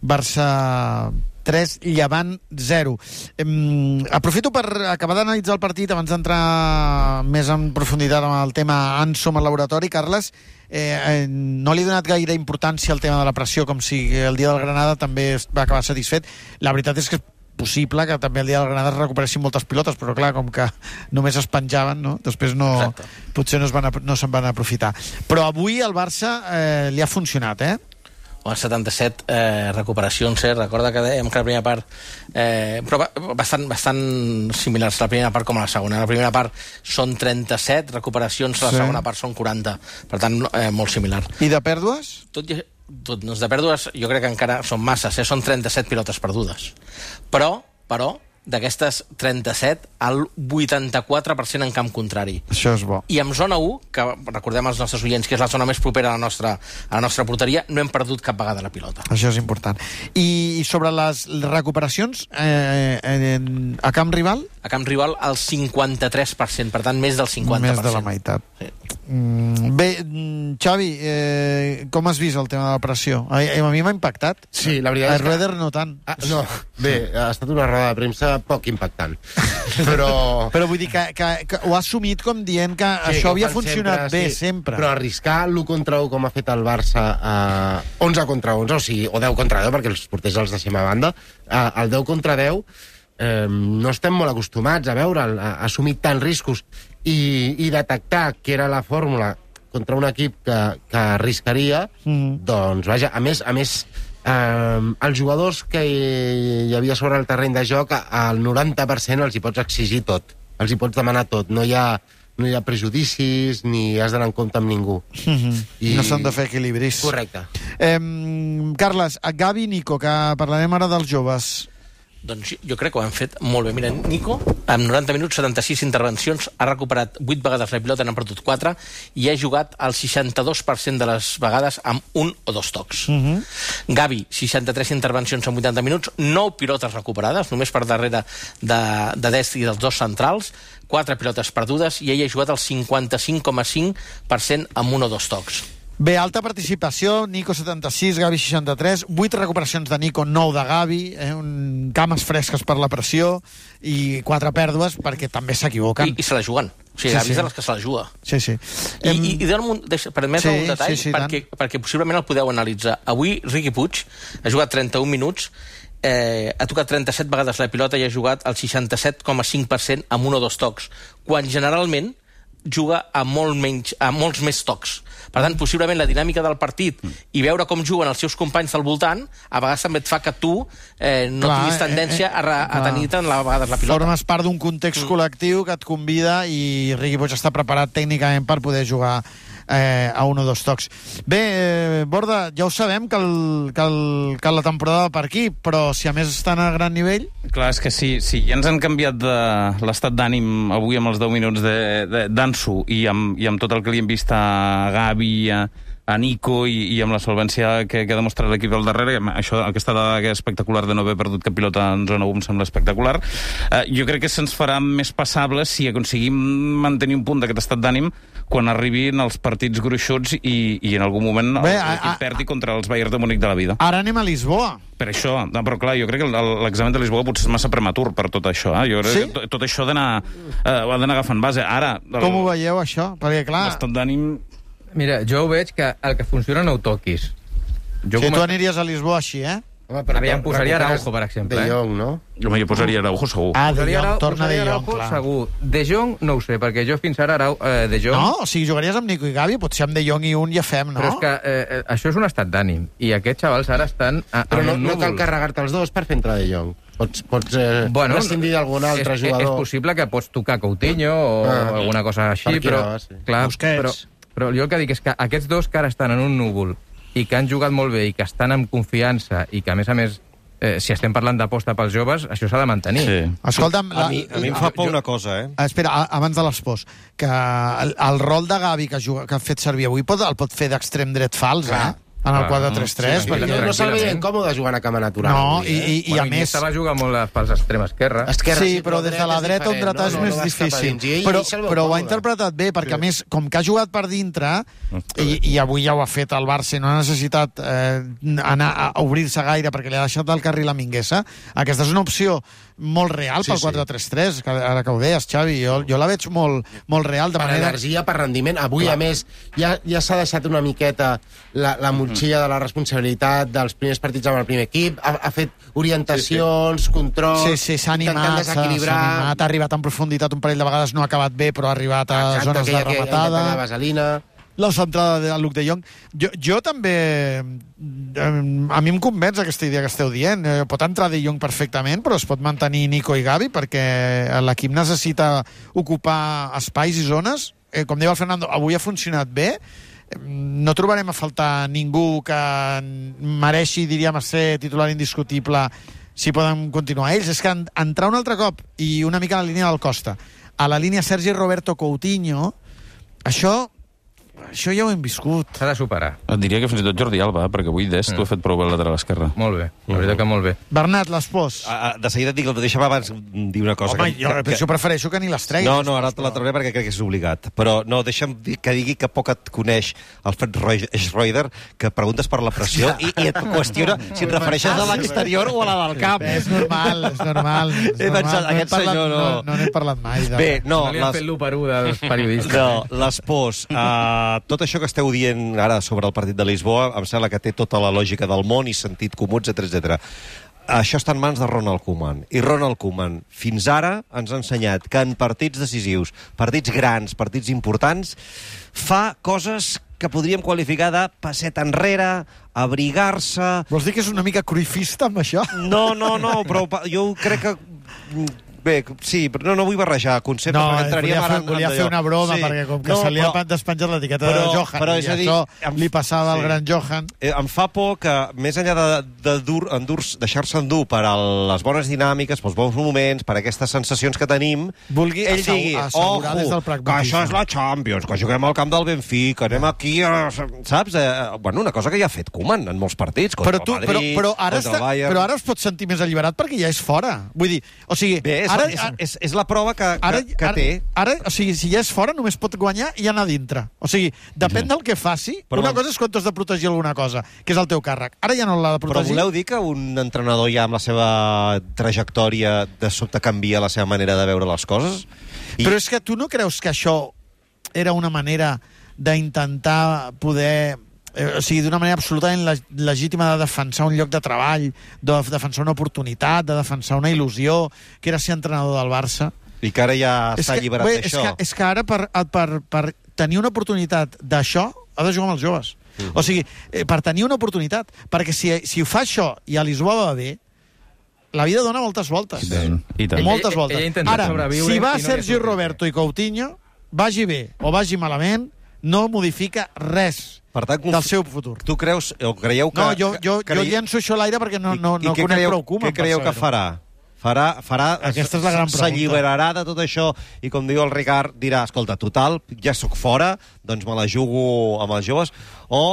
Barça tres, Llevant zero. Um, aprofito per acabar d'analitzar el partit abans d'entrar més en profunditat amb el tema Ansu al laboratori. Carles, eh, eh, no li he donat gaire importància al tema de la pressió, com si el dia del Granada també va acabar satisfet. La veritat és que és possible que també el dia del Granada es recuperessin moltes pilotes, però clar, com que només es penjaven, no? Després no, Exacte. potser no, es van, no se'n van aprofitar. Però avui el Barça eh, li ha funcionat, eh? O setanta-set eh, recuperacions, eh? Recorda que dèiem que la primera part eh, però bastant, bastant similars la primera part com a la segona. La primera part són trenta-set recuperacions, la sí. segona part són quaranta, per tant eh, molt similar. I de pèrdues? Tot i tot, doncs de pèrdues jo crec que encara són masses, eh? Són trenta-set pilotes perdudes, però, però d'aquestes trenta-set, el vuitanta-quatre per cent en camp contrari. Això és bo. I amb zona u, que recordem als nostres oients que és la zona més propera a la nostra, a la nostra porteria, no hem perdut cap vegada la pilota. Això és important. I sobre les recuperacions eh, en, a camp rival? A camp rival el cinquanta-tres per cent, per tant més del cinquanta per cent. Més de la meitat. Sí. Mm, bé, Xavi, eh, com has vist el tema de la pressió? A, a mi m'ha impactat. Sí, la veritat a és que... Rueder no tant. Ah, no, bé, ha estat una roda de premsa poc impactant. Però... Però vull dir que, que, que ho ha assumit com dient que sí, això que havia funcionat sempre, bé, sí. sempre. Però arriscar l'u contra u com ha fet el Barça a onze contra onze, o sigui, o deu contra deu, perquè els porters els deixem a banda, al deu contra deu, eh, no estem molt acostumats a veure'l, a, a assumir tants riscos i, i detectar que era la fórmula contra un equip que, que arriscaria, mm. doncs, vaja, a més, a més eh, els jugadors que hi havia sobre el terreny de joc, al noranta per cent els hi pots exigir tot. els hi pots demanar tot. No hi ha, no hi ha prejudicis ni has d'anar en compte amb ningú. Mm-hmm. I... No s'han de fer equilibris. Correcte. Eh, Carles, a Gavi i Nico, que parlarem ara dels joves. Doncs jo crec que ho han fet molt bé. Mira, Nico, amb noranta minuts, setanta-sis intervencions, ha recuperat vuit vegades la pilota, n'ha perdut quatre, i ha jugat el seixanta-dos per cent de les vegades amb un o dos tocs. Mm-hmm. Gavi, seixanta-tres intervencions en vuitanta minuts, nou pilotes recuperades, només per darrere de, de Dest i dels dos centrals, quatre pilotes perdudes, i ell ha jugat el cinquanta-cinc coma cinc per cent amb un o dos tocs. Bé, alta participació, Nico setanta-sis, Gavi seixanta-tres, vuit recuperacions de Nico, nou de Gavi, eh, un... cames fresques per la pressió i quatre pèrdues perquè també s'equivoquen. I, i se la juguen. O sigui, Sí, Gavi sí. és de les que se la juga. Sí, sí. I, Em... i, i damunt, deixa, permet Sí, un detall, sí, sí, perquè, perquè possiblement el podeu analitzar. Avui Riqui Puig ha jugat trenta-un minuts, eh, ha tocat trenta-set vegades la pilota i ha jugat el seixanta-set coma cinc per cent amb un o dos tocs, quan generalment juga a, molt menys, a molts més tocs. Per tant, possiblement la dinàmica del partit i veure com juguen els seus companys al voltant, a vegades també et fa que tu eh, no Clar, tinguis tendència eh, eh, a, re, a clar. tenir tant la vegades la pilota. Formes part d'un context col·lectiu que et convida i Riqui Puig està preparat tècnicament per poder jugar eh, a un o dos tocs. Bé, eh, Borda, ja ho sabem que, el, que, el, que la temporada va per aquí, però si a més estan a gran nivell... Clar, és que si, si ja ens han canviat de l'estat d'ànim avui amb els deu minuts d'Ansu i, amb, i amb tot el que li hem vist a Gavi, a, a Nico i, i amb la solvència que, que ha demostrat l'equip al darrere, això, aquesta dada que és espectacular de no haver perdut cap pilota en zona u em sembla espectacular. Eh, jo crec que se'ns farà més passables si aconseguim mantenir un punt d'aquest estat d'ànim quan arribin els partits gruixuts i, i en algun moment Bé, l'equip perdi contra els Bayern de Múnich de la vida. Ara anem a Lisboa. Per això, no, però clar, jo crec que l'examen de Lisboa potser és massa prematur per tot això. Eh? Jo crec Sí? que tot, tot això ha d'anar eh, ha d'anar agafant base. Ara, el, Com ho veieu, això? Perquè, clar... l'estat d'ànim... Mira, jo ho veig que el que funciona no ho toquis. Jo Si com... tu aniries a Lisboa així, eh? Home, Aviam, posaria Araujo, per exemple. De eh? Jong, no? Home, jo posaria Araujo segur. Ah, De Posaria Jong, Arau- torna De posaria Jong, Araujo clar. segur. De Jong no ho sé, perquè jo fins ara Arau, eh, De Jong... No? O sigui, jugaries amb Nico i Gavi, potser amb De Jong i un ja fem, no? Però és que eh, eh, això és un estat d'ànim. I aquests xavals ara estan... A, Però a no, un no cal núvol. carregar-te els dos per fer entrar De Jong. Pots, pots eh, Bueno, prescindir d'algun altre és, jugador. És possible que pots tocar Coutinho o Ah. alguna cosa així, Per aquí però, no, sí. clar, Busquets. però, però jo el que dic és que aquests dos que ara estan en un núvol i que han jugat molt bé i que estan amb confiança i que, a més a més, eh, si estem parlant d'aposta pels joves, això s'ha de mantenir. Sí. Escolta'm... A mi, a mi em fa por una cosa, eh? Espera, a- abans de l'espòs, que el, el rol de Gavi que, juga, que ha fet servir avui pot, el pot fer d'extrem dret fals, eh? En el Clar. quatre tres tres. Sí, perquè... No, no se'l veia tranquil·lament. incòmode jugant a cama natural. No, avui, i, eh? i, i a Bueno, més... Iniesta va jugar molt a fals extrem esquerra. Esquerra, Sí, però des de la dret dreta on diferent, dretar és no? No, més no vas cap a difícil. dins. I ell- Però, ell se'l veu però ho ha còmode. interpretat bé, perquè a més, com que ha jugat per dintre, i, i avui ja ho ha fet el Barça, i no ha necessitat eh, anar a obrir-se gaire perquè li ha deixat el carril a Minguesa, aquesta és una opció molt real Sí, pel sí. quatre tres tres, que ara que ho deies, Xavi, jo, jo la veig molt, molt real, de Per manera... energia, per rendiment. Avui, a més, ja, ja s'ha deixat una miqueta la, la motxilla de la responsabilitat dels primers partits amb el primer equip, ha, ha fet orientacions, controls... Sí, sí, s'ha intentant animat, s'ha s'ha desequilibrar. animat, ha arribat en profunditat un parell de vegades, no ha acabat bé, però ha arribat a Exacte, zones de aquella que- rematada. aquella vaselina. La centrada de Luc de Jong. Jo, jo també... eh, A mi em convenç aquesta idea que esteu dient. Eh, Pot entrar de Jong perfectament, però es pot mantenir Nico i Gavi perquè l'equip necessita ocupar espais i zones. Eh, Com diu el Fernando, avui ha funcionat bé. Eh, No trobarem a faltar ningú que mereixi, diríem, ser titular indiscutible si poden continuar ells. És que en- entrar un altre cop i una mica a la línia del Costa, a la línia Sergi Roberto Coutinho, això... Això ja ho hem viscut. S'ha de superar. Et diria que fins i tot Jordi Alba, perquè avui Dest Mm. ho ha fet prou bé al lateral esquerre. Molt bé, la veritat que molt bé. Bernat, l'espòs. Ah, De seguida et dic, deixa'm abans dir una cosa. Home, que, jo que, això prefereixo que ni les treguis. No, no, ara te la trauré perquè crec que és obligat. Però no, deixa'm dir, que digui que poc et coneix Alfred Roy- Schroeder, que preguntes per la pressió i, i et qüestiona si et refereixes a l'exterior o a la del camp. És normal, és normal. És He normal. pensat, no, hem aquest parlat, senyor no. no, no n'hem parlat mai. De... Bé, no, No li han les- fet l'u per u dels periodistes. No, les pors. Uh, tot això que esteu dient ara sobre el partit de Lisboa em sembla que té tota la lògica del món i sentit comú, etcètera etcètera. Això està en mans de Ronald Koeman. I Ronald Koeman fins ara ens ha ensenyat que en partits decisius, partits grans, partits importants, fa coses que podríem qualificar de passet enrere, abrigar-se... Vols dir que és una mica cruifista amb això? No, no, no, però pa- jo crec que bé, sí, però no, no vull barrejar conceptes, no, perquè entraríem volia, ara... fer, volia fer una broma, sí. perquè com que no, se li ha però, despenjat l'etiqueta de Johan, però, i dir, això em, li passava sí. al gran Johan. Eh, em fa por que, més enllà de, de dur, endur, deixar-se endur per a les bones dinàmiques, pels bons moments, per aquestes sensacions que tenim, vulgui ell digui, ojo, que això és la Champions, que juguem al camp del Benfica, anem aquí, a, saps? Eh, bueno, una cosa que ja ha fet Koeman en molts partits, contra però tu, el Madrid, però, però ara contra el Bayern... Però ara es pot sentir més alliberat perquè ja és fora. Vull dir, o sigui... Bé, és, ara, és, és, és la prova que, que, ara, que ara, té. Ara, o sigui, si ja és fora, només pot guanyar i anar dintre. O sigui, depèn del que faci. Però una cosa és quan tu has de protegir alguna cosa, que és el teu càrrec. Ara ja no l'ha de protegir. Però voleu dir que un entrenador ja amb la seva trajectòria de sobte canvia la seva manera de veure les coses? I... Però és que tu no creus que això era una manera d'intentar poder... o sigui, d'una manera absolutament legítima de defensar un lloc de treball, de defensar una oportunitat, de defensar una il·lusió, que era ser entrenador del Barça. I que ara ja està alliberat d'això. És, és que ara, per, per, per tenir una oportunitat d'això, ha de jugar amb els joves. Uh-huh. O sigui, per tenir una oportunitat. Perquè si, si ho fa això i a Lisboa va bé, la vida dona moltes voltes. I tant. I tant. Moltes voltes. Ella, ella ara, si va no Sergi Roberto i Coutinho, vagi bé o vagi malament, no modifica res. Per tant, del seu futur. Tu creus, o creieu que... No, jo, jo, creieu... jo llenço això a l'aire perquè no, no, I, no i conec creieu, prou Koeman. Què creieu que farà? Farà, farà Aquesta és la gran pregunta. S'alliberarà de tot això i, com diu el Ricard, dirà, escolta, total, ja sóc fora, doncs me la jugo amb els joves, o...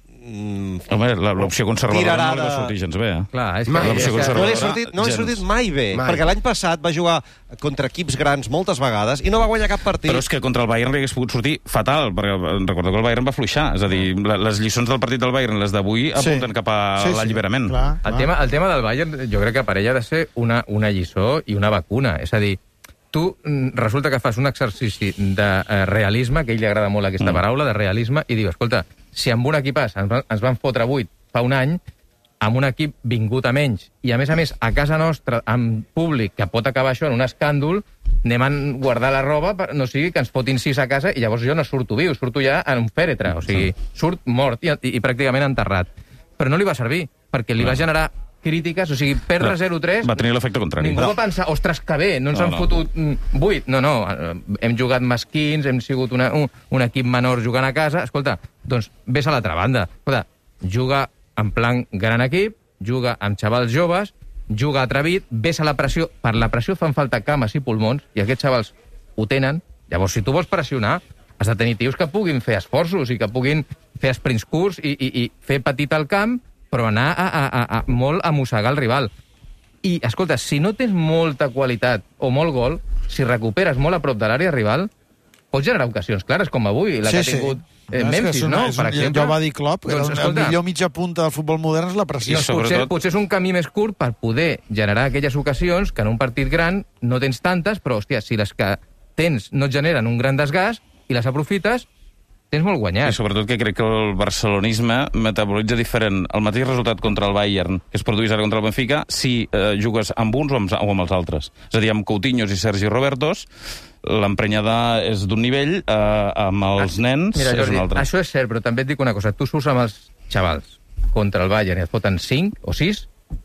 Mm, Home, l'opció conservadora no li va sortir gens bé, eh? Clar, és mai, que... És que no li ha sortit, no li ha sortit mai bé, mai. Perquè l'any passat va jugar contra equips grans moltes vegades i no va guanyar cap partit. Però és que contra el Bayern li hagués pogut sortir fatal, perquè recordo que el Bayern va fluixar. És a dir, les lliçons del partit del Bayern, les d'avui, apunten sí. cap a sí, l'alliberament. Sí, clar, clar. El, tema, el tema del Bayern, jo crec que per ella ha de ser una, una lliçó i una vacuna. És a dir, tu resulta que fas un exercici de eh, realisme, que a ell li agrada molt aquesta mm. paraula, de realisme, i diu, escolta, si amb un equipàs ens van, ens van fotre vuit fa un any, amb un equip vingut a menys, i a més a més a casa nostra, amb públic, que pot acabar això en un escàndol, anem a guardar la roba, per, no sigui que ens fotin sis a casa, i llavors jo no surto viu, surto ja en un fèretre, o sigui, surt mort i, i, i pràcticament enterrat. Però no li va servir, perquè li va generar crítiques, o sigui, perdre zero tres... Va tenir l'efecte contrari. Ningú va pensar, ostres, que bé, no ens no, han no. fotut vuit. No, no, hem jugat mesquins, hem sigut una, un, un equip menor jugant a casa. Escolta, doncs vés a l'altra banda. Escolta, juga en plan gran equip, juga amb xavals joves, juga atrevit, vés a la pressió. Per la pressió fan falta cames i pulmons, i aquests xavals ho tenen. Llavors, si tu vols pressionar, has de tenir tios que puguin fer esforços i que puguin fer sprints curts i, i, i fer petit al camp, però anar a, a, a, a molt a mossegar el rival. I, escolta, si no tens molta qualitat o molt gol, si recuperes molt a prop de l'àrea rival, pots generar ocasions clares, com avui, la sí, que ha tingut eh, Memphis, no? Per exemple. Ja ho va dir Klopp, doncs, el escolta, millor mitja punta del futbol modern és la pressió. Doncs, potser, potser és un camí més curt per poder generar aquelles ocasions que en un partit gran no tens tantes, però, hòstia, si les que tens no et generen un gran desgast i les aprofites, tens molt guanyat. I sobretot que crec que el barcelonisme metabolitza diferent el mateix resultat contra el Bayern que es produís ara contra el Benfica si eh, jugues amb uns o amb, o amb els altres. És a dir, amb Coutinhos i Sergi Robertos l'emprenyada és d'un nivell, eh, amb els ah, nens mira, és Jordi, un altre. Això és cert, però també et dic una cosa. Tu surts amb els xavals contra el Bayern i et foten cinc o sis,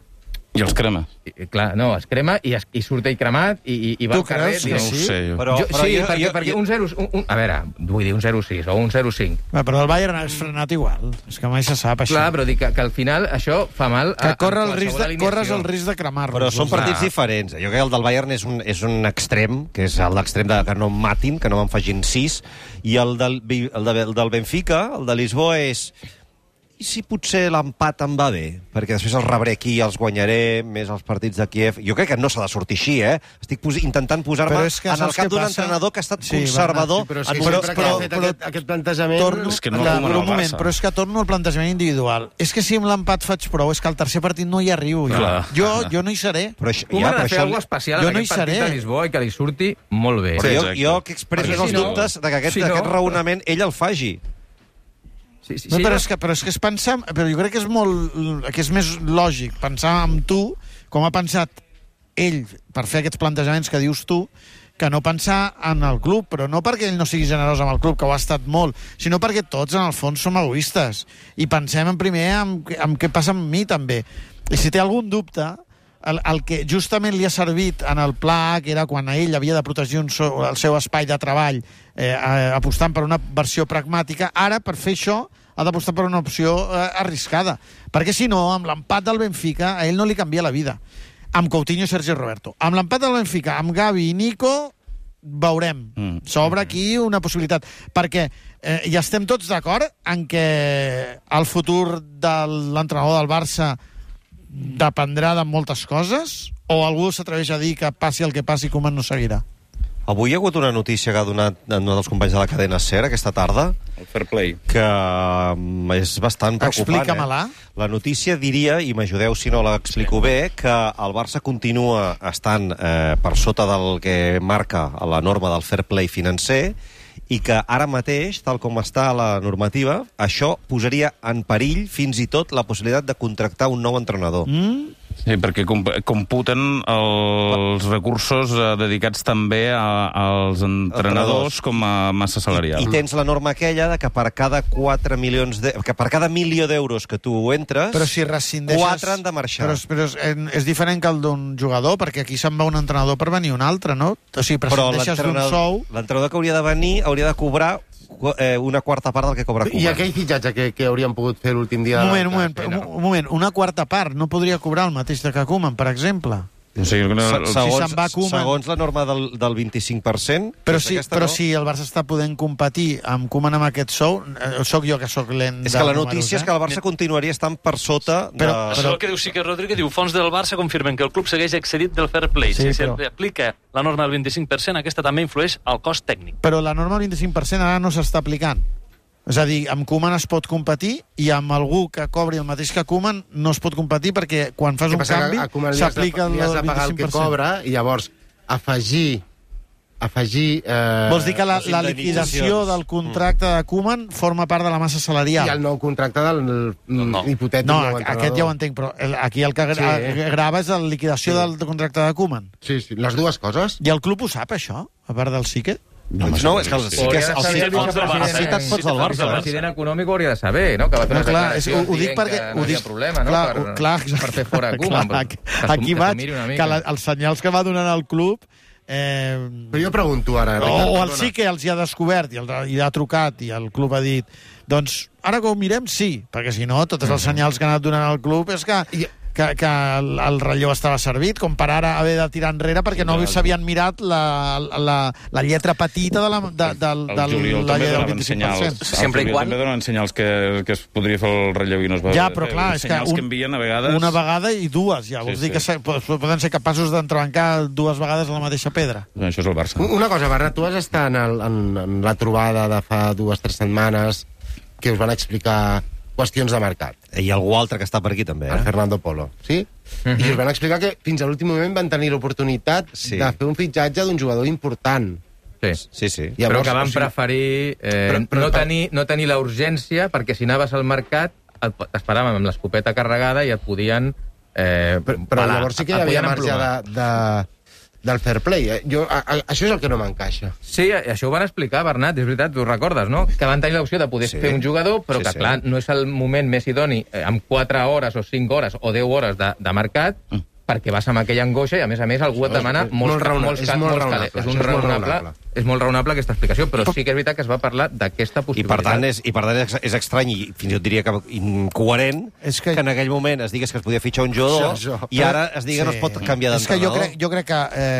i els crema. I, clar, no, es crema i, es, i surt ell cremat i, i, i va al carrer... Tu creus que sí? No ho sé, jo. Però, jo, però sí, jo, perquè, jo, perquè jo... un zero... Un, un, a veure, vull dir un zero sis o un zero cinc. Va, però el Bayern és frenat igual. És que mai se sap, això. Clar, però dic que, que al final això fa mal... Que a, corre a el risc de, corres el risc de cremar-los. Però són partits ah. diferents. Jo crec que el del Bayern és un, és un extrem, que és el l'extrem de que no em matin, que no me'n facin sis, i el del, el, de, el del Benfica, el de Lisboa, és... I si potser l'empat em va bé? Perquè després els rebré aquí, els guanyaré, més els partits de Kiev. Jo crec que no s'ha de sortir així, eh? Estic pos intentant posar-me en el cap d'un entrenador que ha estat sí, conservador. Sí, però és que però, però, però, però, aquest, aquest plantejament... Torno, és que no clar, però, un moment, però és que torno al plantejament individual. És que si amb l'empat faig prou, és que al tercer partit no hi arribo. Jo, jo, jo no hi seré. Però això, ja, però de fer això... alguna cosa especial en aquest no partit de Lisboa i que li surti molt bé. Però jo, jo que expresso els no, dubtes de que aquest, si no... aquest raonament ell el faci. Sí, sí, no, sí, però, és que, però és que és pensar... Però jo crec que és molt... que és més lògic pensar amb tu, com ha pensat ell, per fer aquests plantejaments que dius tu, que no pensar en el club, però no perquè ell no sigui generós amb el club, que ho ha estat molt, sinó perquè tots, en el fons, som egoistes. I pensem en primer en, en què passa amb mi, també. I si té algun dubte, el, el que justament li ha servit en el pla A, que era quan ell havia de protegir un so, el seu espai de treball eh, apostant per una versió pragmàtica, ara, per fer això, ha d'apostar per una opció eh, arriscada. Perquè, si no, amb l'empat del Benfica, a ell no li canvia la vida. Amb Coutinho i Sergi Roberto. Amb l'empat del Benfica, amb Gavi i Nico, veurem. Mm. S'obre aquí una possibilitat. Perquè eh, ja estem tots d'acord en que el futur de l'entrenador del Barça dependrà de moltes coses? O algú s'atreveix a dir que passi el que passi, Koeman no seguirà? Avui hi ha hagut una notícia que ha donat un dels companys de la cadena SER aquesta tarda. El Fair Play. Que és bastant preocupant. Explica-me-la. Eh? La notícia diria, i m'ajudeu si no l'explico sí. bé, que el Barça continua estant eh, per sota del que marca la norma del Fair Play financer i que ara mateix, tal com està la normativa, això posaria en perill fins i tot la possibilitat de contractar un nou entrenador. Mm? Sí, perquè computen els recursos eh, dedicats també a, als entrenadors com a massa salarial. I, I tens la norma aquella de que per cada quatre milions de, que per cada milió d'euros que tu entres, però si rescindeixes, quatre han de marxar. Però, però és, és diferent que el d'un jugador, perquè aquí se'n va un entrenador per venir un altre, no? O sigui, prescindeixes d'un sou... L'entrenador que hauria de venir hauria de cobrar eh, una quarta part del que cobra Koeman. I aquell fitxatge que, que hauríem pogut fer l'últim dia... Un moment, un moment, un, un moment, una quarta part no podria cobrar el mateix de que Koeman, per exemple? O sigui, no, Se, segons, si va Koeman... segons la norma del, del vint-i-cinc per cent... Però, si, però no? si el Barça està podent competir amb Koeman amb aquest sou, eh, soc jo que soc lent de És que la números, notícia eh? és que el Barça continuaria estant per sota... De... Però, però... Això és el que diu Sique Rodríguez, diu fons del Barça confirmen que el club segueix excedit del fair play. Sí, si però... s'aplica la norma del vint-i-cinc per cent, aquesta també influeix al cost tècnic. Però la norma del vint-i-cinc per cent ara no s'està aplicant. És a dir, amb Koeman es pot competir i amb algú que cobri el mateix que Koeman no es pot competir perquè quan fas un canvi s'aplica el vint-i-cinc per cent. Li has de pagar el que cobra i llavors afegir... afegir eh, Vols dir que la, la liquidació del contracte de Koeman forma part de la massa salarial? I el nou contracte del no, no. hipotètic no, nou entrenador. Aquest ja ho entenc, però el, aquí el que gra sí. grava és la liquidació sí. del contracte de Koeman. Sí, sí, les dues coses. I el club ho sap, això, a part del Sique? No, no, és que el Sique és el citat fons del Barça. El president econòmic ho hauria de saber, no? Que va fer una declaració ho dic perquè no hi ha problema, no? Clar, per, clar, per fer fora Koeman. Aquí vaig, que la, els senyals que va donant el club... Eh, però jo pregunto ara... O, o el sí que els hi ha descobert i, el, i ha trucat i el club ha dit doncs ara que ho mirem, sí, perquè si no tots els senyals que ha anat donant el club és que, que, que el, el relleu estava servit, com per ara haver de tirar enrere perquè no s'havien mirat la, la, la lletra petita de la, de, de, de, de la llei del vint-i-cinc per cent. Sempre i quan... també donen senyals que, que es podria fer el relleu i no es va ja, però fer. clar, és que, un, que envien a vegades... una vegada i dues, ja. Vols sí, dir sí. que se, poden ser capaços d'entrebancar dues vegades a la mateixa pedra. Això és el Barça. Una cosa, Bernat, tu vas estar en, el, en, en la trobada de fa dues o tres setmanes que us van explicar qüestions de mercat. I algú altre que està per aquí, també, eh? El Fernando Polo, sí? Uh-huh. I us van explicar que fins a l'últim moment van tenir l'oportunitat sí. de fer un fitxatge d'un jugador important. Sí, sí, sí. Llavors, però que van o sigui, preferir eh, però, però, no, tenir, no tenir la urgència, perquè si anaves al mercat t'esperàvem amb l'escopeta carregada i et podien... Eh, però però balar, llavors sí que hi havia marge de, de, del fair play. Jo, a, a, això és el que no m'encaixa. Sí, això ho van explicar, Bernat, és veritat, tu recordes, no? Que van tenir l'opció de poder sí. fer un jugador, però sí, que, clar, sí. no és el moment més idoni eh, amb quatre hores o cinc hores o deu hores de, de mercat, mm. perquè vas amb aquella angoixa i, a més a més, algú et demana és molts, molt raonable, molts, és molt molts raonable, és, un raonable, raonable. és molt raonable aquesta explicació, però sí que és veritat que es va parlar d'aquesta possibilitat. I per tant és, i per tant és, és estrany i fins i tot diria que incoherent és que... que en aquell moment es digués que es podia fitxar un jugador això, això. i ara es digui sí. que no es pot canviar d'entrenador. És que jo crec, jo crec que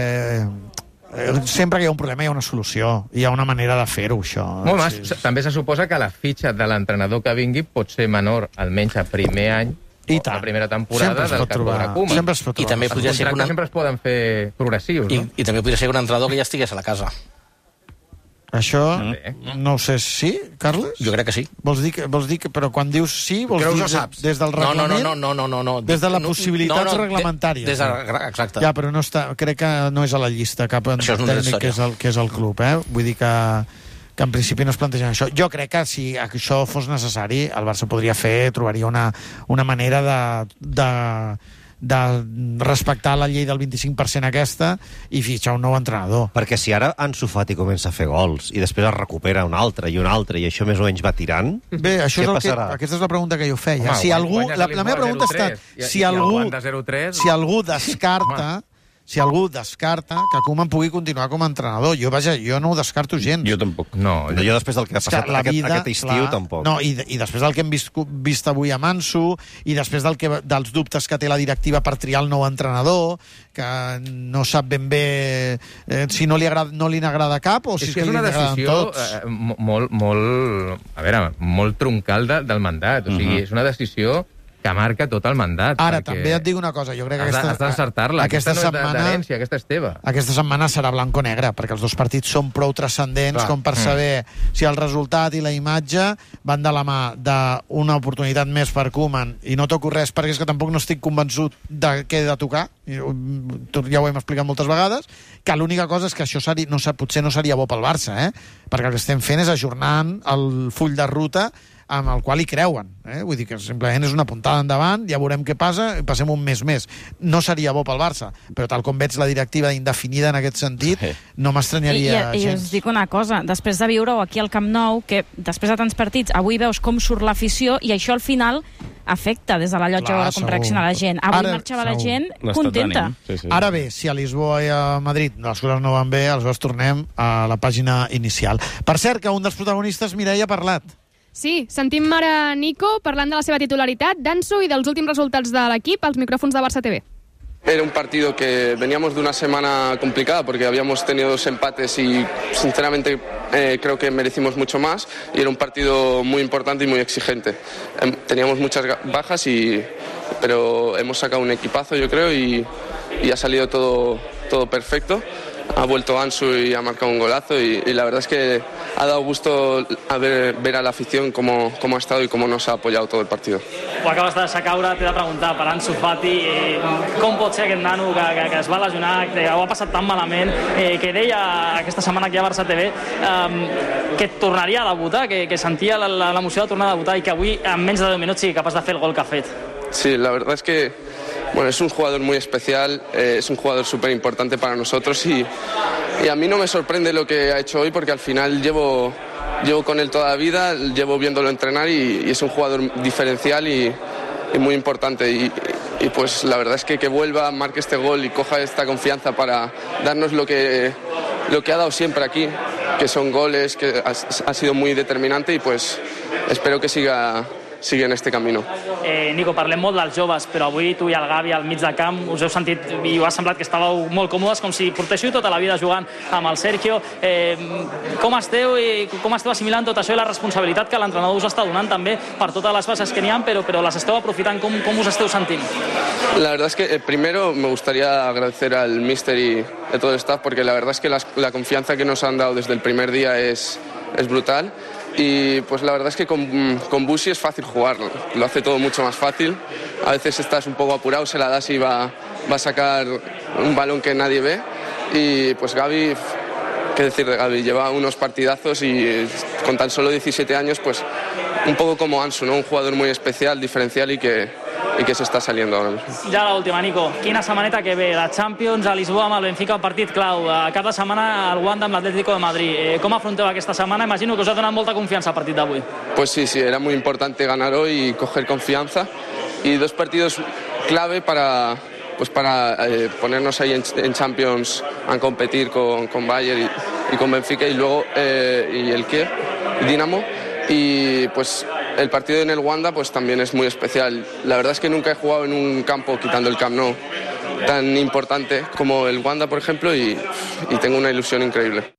eh, sempre que hi ha un problema hi ha una solució, hi ha una manera de fer-ho, això. Molt més, sí. També se suposa que la fitxa de l'entrenador que vingui pot ser menor, almenys a primer any, i tant. La primera temporada del que cobra Koeman. Sempre es pot trobar. I també podria ser una... sempre es poden fer progressius, I, no? I també podria ser un entrenador que ja estigués a la casa. Això, mm. no ho sé, sí, Carles? Jo crec que sí. Vols dir que, vols dir que però quan dius sí, vols Creus dir saps? des del reglament? No, no, no, no, no, no. Des de la possibilitat no, no, reglamentària. Des de, exacte. Ja, però no està, crec que no és a la llista cap tècnic que és, el, que és el club, eh? Vull dir que, que en principi no es plantegen això. Jo crec que si això fos necessari, el Barça podria fer, trobaria una, una manera de, de, de respectar la llei del vint-i-cinc per cent aquesta i fitxar un nou entrenador. Perquè si ara Ansu Fati comença a fer gols i després es recupera un altre i un altre i això més o menys va tirant, bé, això és el que, aquesta és la pregunta que jo feia. Home, si algú, la, la meva pregunta ha estat si algú, si algú descarta si algú descarta que Koeman pugui continuar com a entrenador. Jo, vaja, jo no ho descarto gens. Jo tampoc. No, jo després del que ha passat que aquest, vida, aquest estiu, clar, tampoc. No, i, i després del que hem vist, vist avui a Ansu, i després del que, dels dubtes que té la directiva per triar el nou entrenador, que no sap ben bé eh, si no li, agrada, no li n'agrada cap o si és que, és que li n'agraden tots. És una decisió eh, molt, molt, a veure, molt troncal de, del mandat. O sigui, uh-huh. és una decisió que marca tot el mandat. Ara, també et dic una cosa, jo crec que aquesta... Has d'encertar-la, aquesta, aquesta no és d'herència, aquesta és teva. Aquesta setmana serà blanc-o-negre, perquè els dos partits són prou transcendents Clar. com per saber mm. si el resultat i la imatge van de la mà d'una oportunitat més per Koeman, i no toco res perquè és que tampoc no estic convençut de què he de tocar, ja ho hem explicat moltes vegades, que l'única cosa és que això seria, no, potser no seria bo pel Barça, eh? perquè el que estem fent és ajornant el full de ruta amb el qual hi creuen. Eh? Vull dir que simplement és una puntada endavant, ja veurem què passa, i passem un mes més. No seria bo pel Barça, però tal com veig la directiva indefinida en aquest sentit, sí. no m'estranyaria I, i, gens. I us dic una cosa, després de viure-ho aquí al Camp Nou, que després de tants partits, avui veus com surt l'afició, i això al final afecta des de la llotja Clar, com reacciona la gent. Avui Ara, marxava segur. la gent contenta. Sí, sí. Ara bé, si a Lisboa i a Madrid les coses no van bé, aleshores tornem a la pàgina inicial. Per cert, que un dels protagonistes, Mireia, ha parlat. Sí, sentim ara Nico parlant de la seva titularitat, d'Ansu i dels últims resultats de l'equip als micròfons de Barça T V. Era un partido que veníamos de una semana complicada porque habíamos tenido dos empates y sinceramente eh, creo que merecimos mucho más y era un partido muy importante y muy exigente. Eh, teníamos muchas bajas, y, pero hemos sacado un equipazo yo creo y, y ha salido todo, todo perfecto. Ha vuelto Ansu y ha marcado un golazo y, y la verdad es que ha dado gusto a ver, ver a la afición cómo, cómo ha estado y cómo nos ha apoyado todo el partido. Ho acabes de deixar caure, t'he de preguntar per Ansu Fati, eh, com pot ser aquest nano que, que, que es va lesionar, que ho ha passat tan malament, eh, que deia aquesta setmana aquí a Barça T V eh, que tornaria a debutar, que, que sentia l'emoció de tornar a debutar i que avui en menys de deu minuts sigui capaç de fer el gol que ha fet. Sí, la verdad es que bueno, es un jugador muy especial, eh, es un jugador súper importante para nosotros y, y a mí no me sorprende lo que ha hecho hoy porque al final llevo, llevo con él toda la vida, llevo viéndolo entrenar y, y es un jugador diferencial y, y muy importante y, y pues la verdad es que que vuelva, marque este gol y coja esta confianza para darnos lo que, lo que ha dado siempre aquí, que son goles, que ha, ha sido muy determinante y pues espero que siga... sigue en este camino. Eh, Nico, parlem molt dels joves, però avui tu i el Gavi al mig de camp us heu sentit i us ha semblat que estàveu molt còmodes, com si portéssiu tota la vida jugant amb el Sergio. Eh, com esteu i com esteu assimilant tot això i la responsabilitat que l'entrenador us està donant també per totes les bases que n'hi ha, però, però les esteu aprofitant? Com, com us esteu sentint? La verdad es que eh, primero me gustaría agradecer al míster y a todo el staff porque la verdad es que la, la confianza que nos han dado desde el primer día es, es brutal. Y pues la verdad es que con, con Busi es fácil jugar, lo hace todo mucho más fácil. A veces estás un poco apurado, se la das y va, va a sacar un balón que nadie ve. Y pues Gavi, qué decir de Gavi, lleva unos partidazos y con tan solo diecisiete años, pues un poco como Ansu, ¿no? Un jugador muy especial, diferencial y que, i que s'està saliendo ahora mismo. Ja l'última, Nico. Quina setmaneta que ve de Champions a Lisboa amb el Benfica, un partit clau. Cada setmana al Wanda amb l'Atlético de Madrid. Eh, com afronteu aquesta setmana? Imagino que us ha donat molta confiança el partit d'avui. Pues sí, sí, era muy importante ganar hoy y coger confianza. Y dos partidos clave para, pues para eh, ponernos ahí en, en Champions a competir con, con Bayern y, y con Benfica y luego eh, y el Kiev, Dinamo. Y pues el partido en el Wanda pues también es muy especial. La verdad es que nunca he jugado en un campo, quitando el Camp Nou, tan importante como el Wanda, por ejemplo, y, y tengo una ilusión increíble.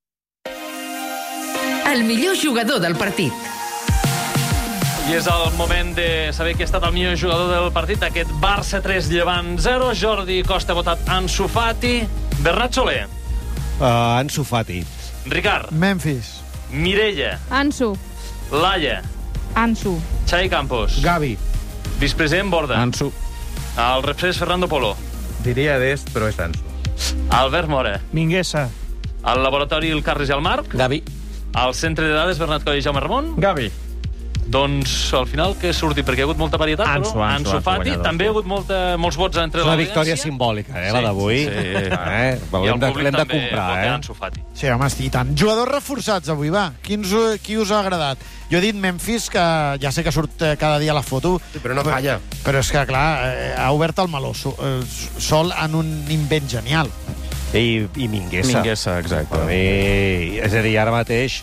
El millor jugador del partit. I és el moment de saber qui ha estat el millor jugador del partit, aquest Barça tres, Llevant zero. Jordi Costa ha votat Ansu Fati. Bernat Soler. Uh, Ansu Fati. Ricard. Memphis. Mireia. Ansu. Laia. Ansu. Xavi Campos. Gavi. Vicepresident Borda. Ansu. El refresc Fernando Polo. Diria Dest, però és Ansu. Albert Mora. Minguesa. El laboratori El Carles i el Marc. Gavi. El centre de dades Bernat Coll i Jaume Ramon. Gavi. Doncs al final què surti? Perquè hi ha hagut molta varietat, Ansu, però Ansu, Ansu Fati, Ansu guanyador, també hi ha hagut molta, molts vots entre És una l'audiència. victòria simbòlica, eh, la Sí, d'avui. sí. Eh? I el L'hem de, públic l'hem de també comprar, vota eh? Ansu Fati. Sí, home, i tant. Jugadors reforçats avui, va. Quins, qui us ha agradat? Jo he dit Memphis, que ja sé que surt eh, cada dia la foto. Sí, però no falla. Però és que, clar, eh, ha obert el meló so, eh, sol en un invent genial. I, i Minguesa. Minguesa, exacte. Per mi, és a dir, ara mateix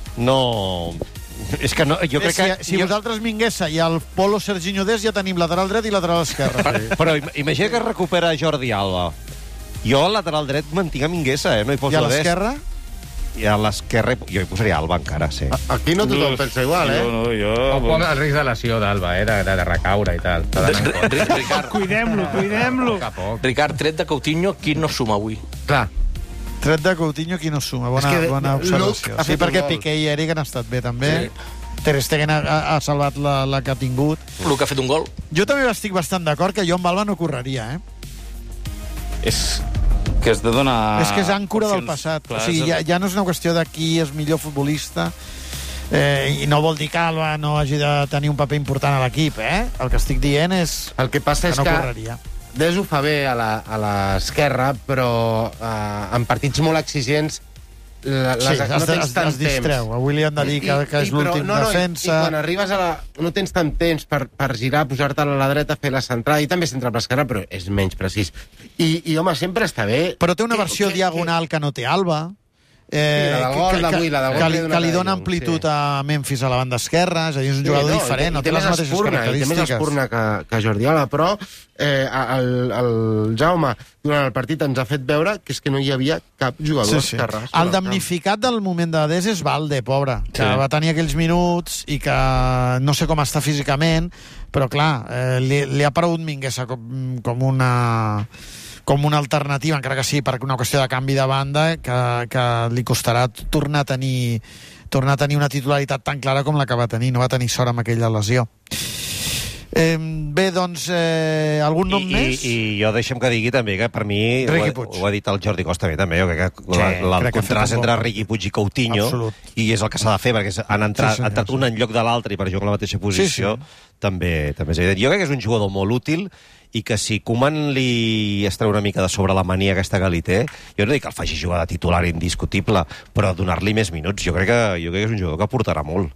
no... És que no, jo Bé, crec que... si, si jo... vosaltres Minguesa i el Polo Serginho Dest ja tenim lateral dret i lateral esquerre. Sí. Però im- imagina que es recupera Jordi Alba. Jo al lateral dret mantinc a Minguesa, eh? No hi poso I a Dest. l'esquerra? I a l'esquerra jo hi posaria Alba encara, sí. Aquí no tothom pensa igual, eh? Jo no, jo... O el risc de lesió d'Alba, eh? De, de, de recaure i tal. T'ha d'anar en compte. Ricard, Cuidem-lo, cuidem-lo. Poc a poc. Ricard, tret de Coutinho, qui no suma avui? Clar. Tret de Coutinho, qui no suma? Bona, És que bona Luke observació. ha Sí, fet un perquè gol. Piqué i Eric han estat bé, també. Sí. Ter Stegen ha, ha, ha salvat la, la que ha tingut. Luke ha fet un gol. Jo també estic bastant d'acord que jo amb Alba no correria, eh? És que has de donar... és que és àncora del opcions. passat. Clar, o sigui, és- ja, ja no és una qüestió de qui és millor futbolista, eh, i no vol dir que Alba no hagi de tenir un paper important a l'equip, eh? El que estic dient és El que passa és que no que correria. Des ho fa bé a la- a l'esquerra, però eh, en partits molt exigents la, Sí, les, es, no es, tens es, tant es distreu. temps. Avui li han de dir que, que és però- l'últim no, no, defensa. I, I quan arribes a la... No tens tant temps per, per girar, posar-te a la dreta, fer la centrada, i també centra per l'esquerra, però és menys precís. I, i home, sempre està bé... Però té una que- versió que- diagonal que no té Alba. Eh, Sí, la del gol que, d'avui, la del gol que, li, que li que li dona dona de Jong, amplitud sí. a Memphis a la banda esquerra, és a dir, és un Sí, jugador no, diferent, i no té les més mateixes espurna, I té més característiques. espurna que, que Jordi Alba, però eh, el, el Jaume, durant el partit, ens ha fet veure que és que no hi havia cap jugador Sí, sí. esquerrà. El damnificat del moment de Des és Valde, pobre, que Sí. va tenir aquells minuts i que no sé com està físicament, però clar, eh, li, li ha paregut Minguesa com, com una com una alternativa, encara que sí, per una qüestió de canvi de banda, que, que li costarà tornar a tenir tornar a tenir una titularitat tan clara com la que va tenir. No va tenir sort amb aquella lesió. Eh, bé, doncs, eh, algun nom I, més? I, I jo deixa'm que digui també que per mi, ho Riqui ha, Puig. ho ha dit el Jordi Costa bé també, jo crec que Sí, la, la, crec el que ha fet contrast un entre bon Riqui Puig i Coutinho, Absolut. i és el que s'ha de fer, perquè han entrat, Sí, senyor, han entrat sí. un en lloc de l'altre i per jugar en la mateixa posició, Sí, també, també és evident. Jo crec que és un jugador molt útil i que si Koeman li es treu una mica de sobre la mania aquesta que li té, jo no dic que el faci jugar de titular indiscutible, però donar-li més minuts, jo crec que, jo crec que és un jugador que aportarà molt.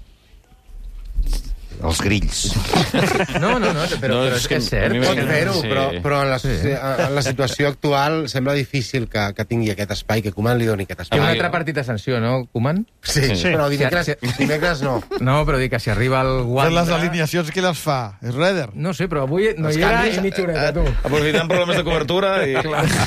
Els grills. No, no, no, però, No, però és és que que és cert. a mi Pot Sí. fer-ho, Sí. però, però en, la, Sí. en la situació actual sembla difícil que, que tingui aquest espai, que Koeman li doni aquest Té espai. un altre partit de sanció, no, Koeman? Sí, Sí. sí, però dimecres, Sí. dimecres no. No, però dic que si arriba el Fes Wanda... les alineacions qui les fa? És Reder? No sé, però avui no Els hi era canvis- i mitja horeta, tu. Aprofitant problemes de cobertura i...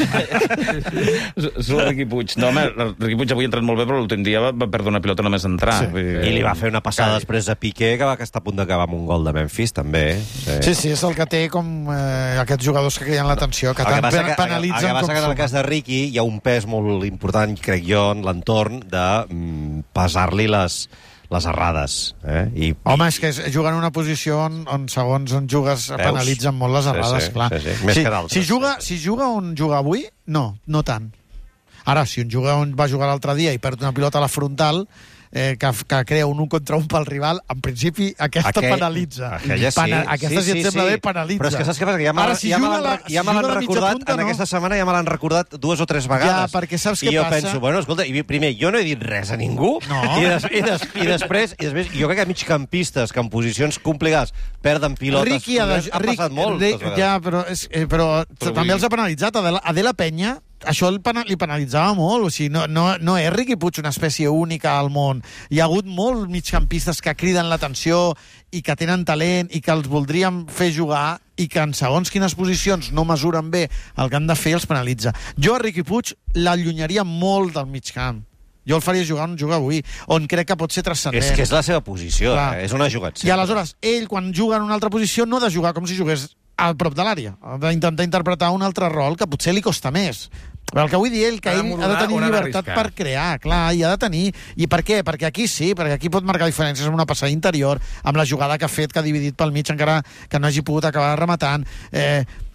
Surt Riqui Puig. No, home, el Riqui Puig avui ha entrat molt bé, però l'últim dia va, va perdre una pilota només entrar. Sí. Vull dir, I li va fer una passada després a Piqué, que va estar a punt d'acabar amb un gol de Memphis, també. Sí, sí, és el que té com eh, aquests jugadors que creen l'atenció, que El tant que passa que, penalitzen el que, passa com que en el sumen. cas de Riqui hi ha un pes molt important, crec jo, en l'entorn de mm, pesar-li les, les errades. Eh? I, Home, és que és, jugar en una posició on, on segons on jugues Veus? penalitzen molt les Sí, errades, sí, clar. sí, sí. Més si, que d'altres. si, juga, si juga on juga avui, no, no tant. Ara, si un juga on va jugar l'altre dia i perd una pilota a la frontal, eh, que, que crea un un contra un pel rival, en principi aquesta Aquell- penalitza. aquella sí. Pena, aquesta, Sí, si sí, et sembla sí. bé, penalitza. Però és que saps què passa? Que ja me, Ara, si ja me juga l'han la- re- si ja me l'han juga de mitja recordat, punta, en no. aquesta setmana ja me l'han recordat dues o tres vegades. Ja, perquè saps I què jo passa? penso, bueno, escolta, i primer, jo no he dit res a ningú, No. i, des, i, des, i, després, i després, jo crec que migcampistes que en posicions complicades perden pilotes, Riqui ha, de, ha passat Riqui- molt. Riqui- ja, però, és, eh, però, però també els ha penalitzat. Adela, Adela Penya, això el pena, li penalitzava molt. O sigui, no, no, no és Riqui Puig una espècie única al món. Hi ha hagut molts migcampistes que criden l'atenció i que tenen talent i que els voldríem fer jugar i que en segons quines posicions no mesuren bé el que han de fer i els penalitza. Jo a Riqui Puig l'allunyaria molt del migcamp. Jo el faria jugar on juga avui, on crec que pot ser transcendent. És que és la seva posició, Clar. eh? És on ha jugat I aleshores, ell, quan juga en una altra posició, no ha de jugar com si jugués al prop de l'àrea. Ha d'intentar interpretar un altre rol que potser li costa més. Però el que vull dir ell, que Ha de ell ha de modular tenir on ha llibertat d'arriscar. per crear, clar, i ha de tenir... I per què? Perquè aquí sí, perquè aquí pot marcar diferències amb una passada interior, amb la jugada que ha fet, que ha dividit pel mig, encara que no hagi pogut acabar rematant. Eh,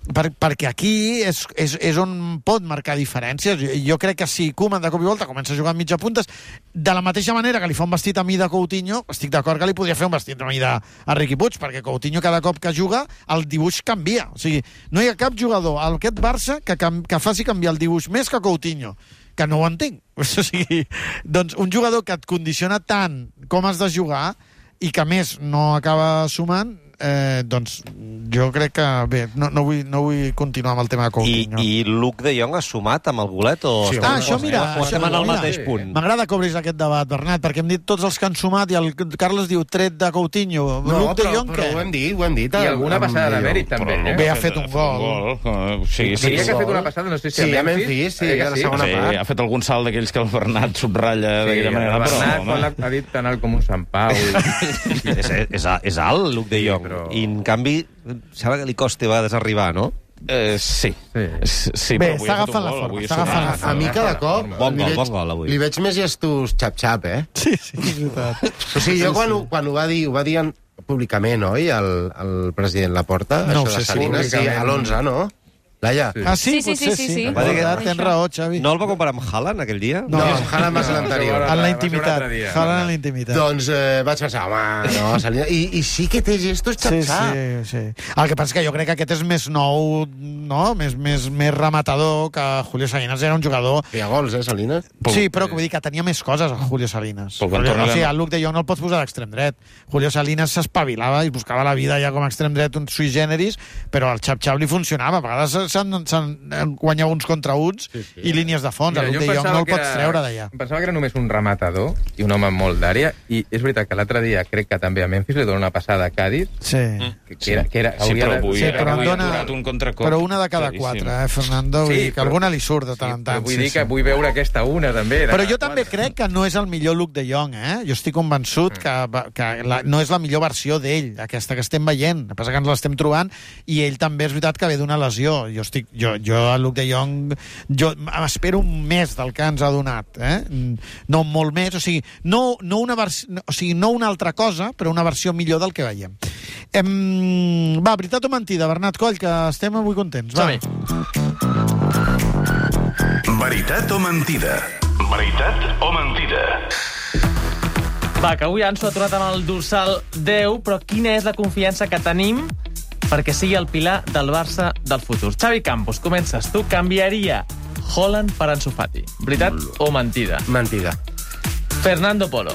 per, perquè aquí és, és, és on pot marcar diferències. Jo, jo crec que si Koeman de cop i volta comença a jugar amb mitja puntes, de la mateixa manera que li fa un vestit a mi de Coutinho, estic d'acord que li podria fer un vestit a mi de a Riqui Puig, perquè Coutinho cada cop que juga el dibuix canvia. O sigui, no hi ha cap jugador a aquest Barça que, que faci canviar el dibuix més que Coutinho, que no ho entenc. O sigui, doncs un jugador que et condiciona tant com has de jugar i que més no acaba sumant, eh, doncs jo crec que bé, no, no, vull, no vull continuar amb el tema de Coutinho. I, i Luke de Jong ha sumat amb el golet? O sí, ah, això mira, o estem en el mateix punt? M'agrada que obris aquest debat, Bernat, perquè hem dit tots els que han sumat i el Carles diu tret de Coutinho. No, Luke de però, Jong, però ho hem dit, ho hem dit. I alguna passada de mèrit, també. Eh? Bé, ha fet un gol. Sí, sí, Diria que ha fet una passada, no sé si sí, a Memphis. Sí, a la segona sí, part. ha fet algun salt d'aquells que el Bernat subratlla Sí, d'aquella manera. el Bernat però, home... ha dit tan alt com un Sant Pau. és, és, és alt, Luke de Jong. Sí, però... I, en canvi, sembla que li costa a vegades arribar, no? Eh, sí. sí. sí Bé, està agafant la forma. Està agafant la forma. A mi cada cop bon gol, veig, bon gol, avui. li veig més gestos xap-xap, eh? Sí, sí, és veritat. O sigui, jo quan, quan ho va dir, ho va dir en, públicament, oi, el, el president Laporta, No ho això sé de si Salinas, sí, a l'onze, no? Laia? Ah, sí? Sí, sí, Potser sí, sí, sí. Va dir que tens raó, Xavi. No el va comparar amb Haaland aquell dia? No, no Haaland va ser l'anterior. En la intimitat. Haaland en la intimitat. Doncs eh, vaig pensar, home, no, Salinas... I, I sí que té gestos Sí, xap-xap. sí, sí. El que passa és que jo crec que aquest és més nou, no? Més, més, més rematador que Julio Salinas era un jugador... Feia gols, eh, Salinas? Sí, però que vull dir que tenia més coses, el Julio Salinas. Però quan Julio, torna o sigui, la- el Luke de Jong no el pots posar d'extrem dret. Julio Salinas s'espavilava i buscava la vida ja com a extrem dret, un sui generis, però el xap-xap li funcionava. A vegades s'han guanyat uns contra uns sí, sí. i línies de fons. Mira, el jo Luke de Jong pensava no el que pots era- treure d'allà. Em pensava que era només un rematador i un home amb molt d'àrea, i és veritat que l'altre dia crec que també a Memphis li dona una passada a Cádiz, Sí. que, que era, que era, Sí, hauria però de- avui, Sí, però avui em dona- ha aturat un contracop. Però una de cada claríssim. quatre, eh, Fernando? Vull Sí, dir que però- alguna li surt de tant en Sí, tant. però vull sí, dir sí. que vull veure aquesta una, també. de Però cada jo també quatre. crec que no és el millor Luke de Jong, eh? Jo estic convençut que, que la, no és la millor versió d'ell, aquesta que estem veient. El que passa que ens l'estem trobant, i ell també és veritat que ve d'una lesió. Jo estic, jo, jo a Luke de Jong, jo m'espero un més del que ens ha donat, eh? No molt més, o sigui, no, no, una vers... o sigui, no una altra cosa, però una versió millor del que veiem. Em... Va, veritat o mentida, Bernat Coll, que estem avui contents. Va. Veritat o mentida? Veritat o mentida? Va, que avui Ansu ha aturat amb el dorsal deu, però quina és la confiança que tenim perquè sigui el pilar del Barça del futur? Xavi Campos, comences tu. Canviaria Haaland per Ansu Fati. Veritat o mentida? Mentida. Fernando Polo.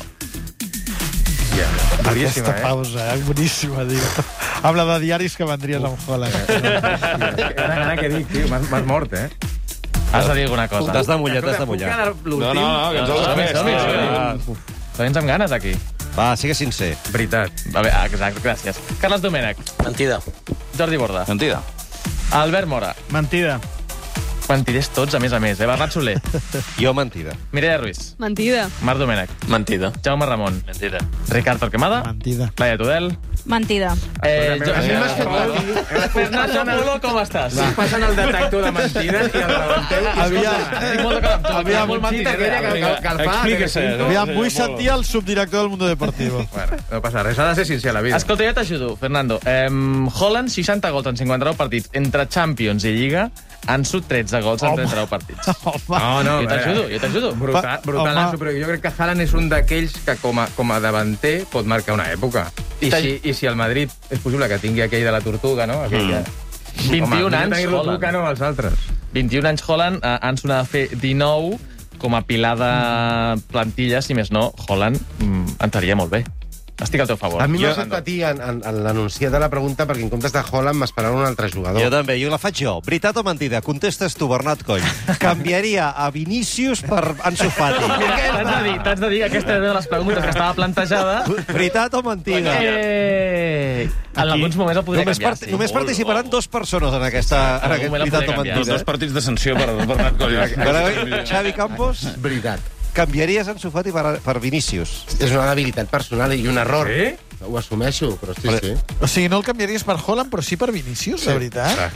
Boníssima, Aquesta eh? pausa, eh? Boníssima, diu. Amb la de diaris que vendries amb Haaland. Era gana que dic, tio, m'has m'has mort, eh? Has de dir alguna cosa. T'has de mullar, t'has de Puc mullar. quedar l'últim? No, no, no, que ens els Som-hi, fes, som-hi, tio. som-hi. Tens amb ganes, aquí. Va, sigue sincer. Veritat. Va bé, ah, exacte, gràcies. Carles Domènech. Mentida. Jordi Borda. Mentida. Albert Mora. Mentida. Mentiders tots, a més a més, eh? Bernat Soler. Jo mentida. Mireia Ruiz. Mentida. Marc Domènech. Mentida. Jaume Ramon. Mentida. Ricard Torquemada. Mentida. Laia Tudel. Mentida. Eh, jo, A mi m'has fet eh, Fernando Polo, com estàs? Estic passant el detector de mentides i el rebenteu. Havia, Estic molt d'acord amb tu. Aviam, molt mentider, aquella que- vinga. que el fa, Explica-se. que- aviam, vull sentir el subdirector del Mundo Deportivo. Bueno, no passa res, ha de ser sincer a la vida. Escolta, jo t'ajudo, Fernando. Eh, Holland, seixanta gols en cinquanta-nou partits. Entre Champions i Lliga, Ansu, tretze gols en Home. trenta-nou partits. No, no, Jo t'ajudo, jo t'ajudo. Brutal, brutal Home. Ansu, però jo crec que Haaland és un d'aquells que com a, com a davanter pot marcar una època. I si, I si el Madrid és possible que tingui aquell de la Tortuga, no? Aquell que... vint-i-un anys, Home, Haaland. que no els altres. vint-i-un anys Holland, eh, Ansu n'ha de fer dinou com a pilar de plantilla, si més no, Holland mm, entraria molt bé. Estic al teu favor. A mi m'ha Jo- fet patir en, en, en l'anunciat de la pregunta perquè en comptes de Haaland m'esperava un altre jugador. Jo també, jo la faig jo. Veritat o mentida? Contestes tu, Bernat Coll. Canviaria a Vinícius per Ansu Fati. T'haig de dir, t'haig de dir que aquesta era de les preguntes que estava plantejada. Veritat o mentida? Eh, en alguns moments el podria Només, canviar, part, sí. només participaran dos persones en, aquesta, en algun aquest moment la Veritat o podria canviar. mentida. Dos partits de sanció per Bernat Coll. Però, Xavi Campos, Veritat. canviaries Ansu Fati per, per Vinícius. És una debilitat personal i un error. Sí? ho assumeixo, però sí, sí. O sigui, no el canviaries per Haaland, però sí per Vinícius, de veritat?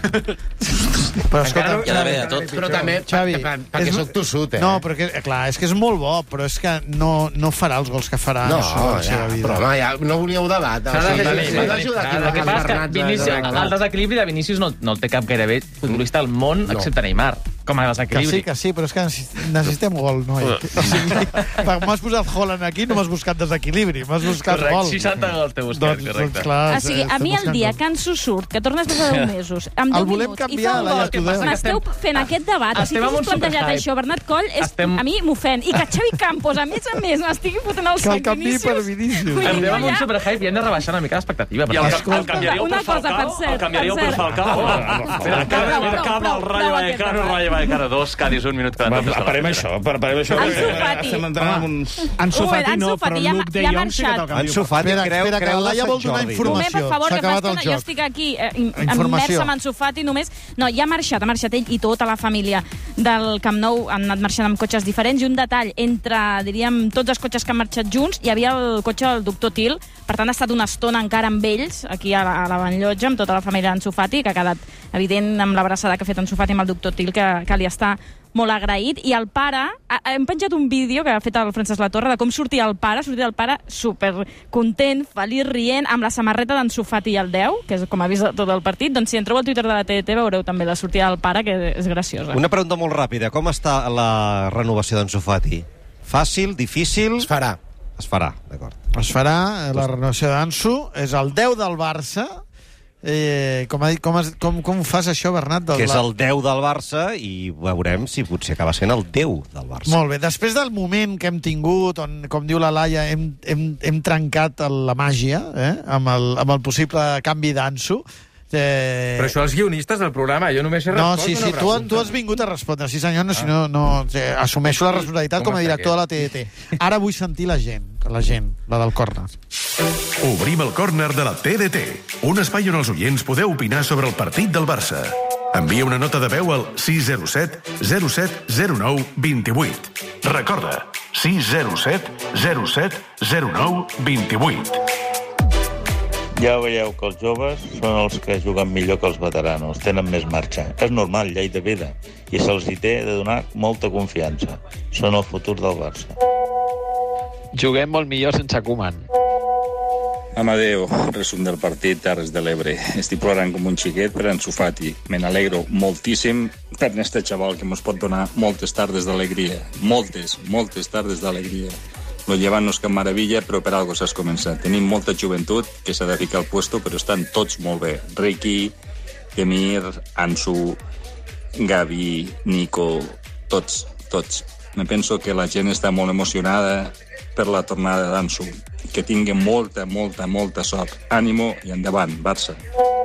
Però, escolta, Hi ha d'haver de tot. Però també, Xavi, per, perquè és- sóc tossut, eh? No, però que, clar, és que és molt bo, però és que no, no farà els gols que farà No, Ansu a la ja, seva vida. però home, ja no volíeu debat. S'ha de fer- sí, sí, m'ha sí. d'ajudar aquí El amb que els passa és que Bernats de- Vinícius, de- el desequilibri de Vinícius no, no el té cap gairebé futbolista al món, No. excepte Neymar, com a Que desequilibri. sí, que sí, però és que necess- necessitem gol, no? O sigui, m'has posat Haaland aquí, no m'has buscat desequilibri, m'has buscat Correcte, gol. seixanta gols t'he buscat, Doncs, correcte. doncs clar, O sigui, a mi el dia que Ansu surt, que tornes des de deu mesos, amb El deu volem minuts, i canviar, fa un Laia gol, Tudor. m'esteu fent aquest debat. O estem sigui, amb tu un has plantejat superhype. això, Bernat Coll, és, Estem- a mi m'ofèn. I que Xavi Campos, a més a més, m'estigui fotent el Que el sac canviï per Vinícius. Vull dir, Estem amb jo un ja- superhype i hem de rebaixar una mica l'expectativa. I el, perquè- el canviaríeu Una per cosa, Falcao? per cert, El canviaríeu per per cert. Falcao? Mira, Prou, prou, cap prou, al Rayo prou aquest Vallecano, debat. Rayo Vallecano dos, Cádiz un minut. Va, parem això, parem això. Ansu perquè Fati. Estem entrant en un... Ansu Un moment, Fati no, Ansu Fati, però ja, Luke de ja ha Jong sí que te'l marxat. canvio. Ansu Fati Espera, creu, espera, que creu la Laia de vol Sant donar Jordi. Un moment, informació. per favor, S'ha que fa acabat el estona, jo joc. estic aquí eh, im- Informació. immersa amb Ansu Fati només. No, ja ha marxat, ha marxat ell i tota la família del Camp Nou, han anat marxant amb cotxes diferents, i un detall, entre, diríem, tots els cotxes que han marxat junts, hi havia el cotxe del doctor Til, per tant ha estat una estona encara amb ells, aquí a la, a la Van Llotja, amb tota la família d'Ansu Fati, que ha quedat evident amb l'abraçada que ha fet Ansu Fati amb el doctor Til, que, que li està molt agraït. I el pare, ha- hem penjat un vídeo que ha fet el Francesc Latorre de com sortia el pare, sortia el pare super content, feliç, rient, amb la samarreta d'Ansu Fati i el deu, que és com ha vist tot el partit. Doncs si entreu al Twitter de la T D T veureu també la sortida del pare, que és graciosa. Una pregunta molt ràpida. Com està la renovació d'Ansu Fati? Fàcil, difícil? Es farà. Es farà, d'acord. Es farà eh, la renovació d'Ansu, és el deu del Barça. Eh, com, ha dit, com, has, com, com fas això, Bernat? Del, Que és el deu del Barça i veurem si potser acaba sent el deu del Barça. Molt bé, després del moment que hem tingut, on, com diu la Laia, hem, hem, hem trencat el- la màgia, eh? amb, el, amb el possible canvi d'Ansu. Eh... Però això els guionistes del programa, jo només he No, respost sí, una sí, tu, pregunta. tu has vingut a respondre, sí senyor, no, si no, no eh, assumeixo la responsabilitat Com com a està director de la T D T. Ara vull sentir la gent, la gent, la del córner. Obrim el córner de la T D T, un espai on els oients podeu opinar sobre el partit del Barça. Envia una nota de veu al sis zero set zero set zero nou dos vuit. Recorda, sis zero set zero set zero nou dos vuit. Ja veieu que els joves són els que juguen millor que els veteranos, tenen més marxa. És normal, llei de vida, i se'ls hi té de donar molta confiança. Són el futur del Barça. Juguem molt millor sense Koeman. Amadeo, resum del partit Terres de l'Ebre. Estic plorant com un xiquet per Ansu Fati. Me n'alegro moltíssim per este xaval que ens pot donar moltes tardes d'alegria. Moltes, moltes tardes d'alegria. Lo llevan no és cap meravella, però per algo s'has començat. Tenim molta joventut que s'ha de ficar al puesto, però estan tots molt bé. Ricky, Emir, Ansu, Gavi, Nico, tots, tots. Me penso que la gent està molt emocionada per la tornada d'Ansu. Que tingui molta, molta, molta sort. Ànimo i endavant, Barça.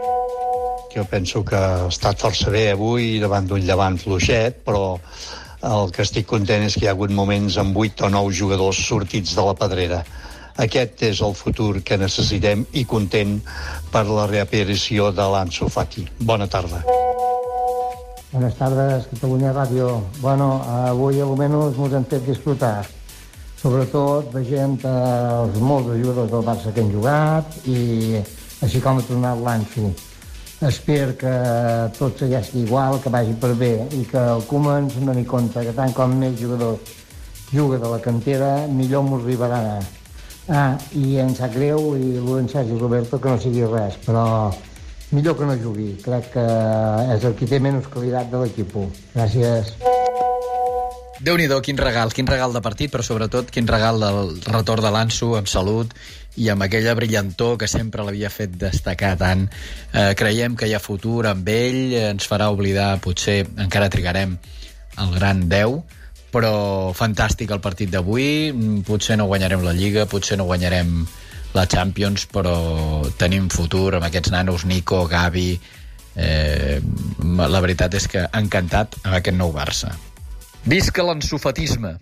Jo penso que ha estat força bé avui davant d'un Llevant fluixet, però el que estic content és que hi ha hagut moments amb vuit o nou jugadors sortits de la pedrera. Aquest és el futur que necessitem i content per la reaparició de l'Ansu Fati. Bona tarda. Buenas tardes, Catalunya Ràdio. Bueno, avui almenys ens hem fet disfrutar. Sobretot veient els molts jugadors del Barça que han jugat i així com ha tornat l'Ansu. Espero que tot segueixi igual, que vagi per bé i que el Koeman se'n doni compte que tant com més jugadors juga de la cantera, millor m'ho arribarà. Ah, i em sap greu, i l'en Sergi Roberto, que no sigui res, però millor que no jugui. Crec que és el que té menys qualitat de l'equip. Gràcies. Déu-n'hi-do, quin regal, quin regal de partit, però sobretot quin regal del retorn de l'Ansu amb salut i amb aquella brillantor que sempre l'havia fet destacar tant. Eh, creiem que hi ha futur amb ell, ens farà oblidar, potser encara trigarem, el gran deu, però fantàstic el partit d'avui. Potser no guanyarem la Lliga, potser no guanyarem la Champions, però tenim futur amb aquests nanos, Nico, Gavi. Eh, la veritat és que encantat amb aquest nou Barça. Visca l'ensufatisme!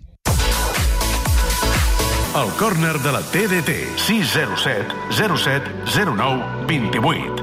El córner de la T D T, sis zero set zero set zero nou dos vuit.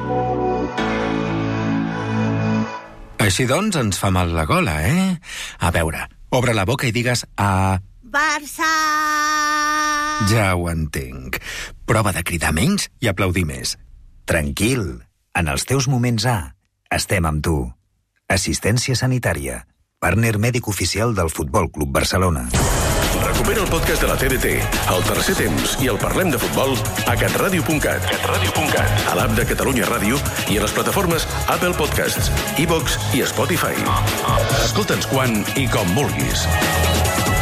Així doncs ens fa mal la gola, eh? A veure, obre la boca i digues a... Barça! Ja ho entenc. Prova de cridar menys i aplaudir més. Tranquil, en els teus moments A, estem amb tu. Assistència sanitària, partner mèdic oficial del Futbol Club Barcelona. Recupera el podcast de la T D T, el tercer temps i el Parlem de Futbol a catradio punt cat, catradio punt cat, a l'app de Catalunya Ràdio i a les plataformes Apple Podcasts, iVox i Spotify. Escolta'ns quan i com vulguis.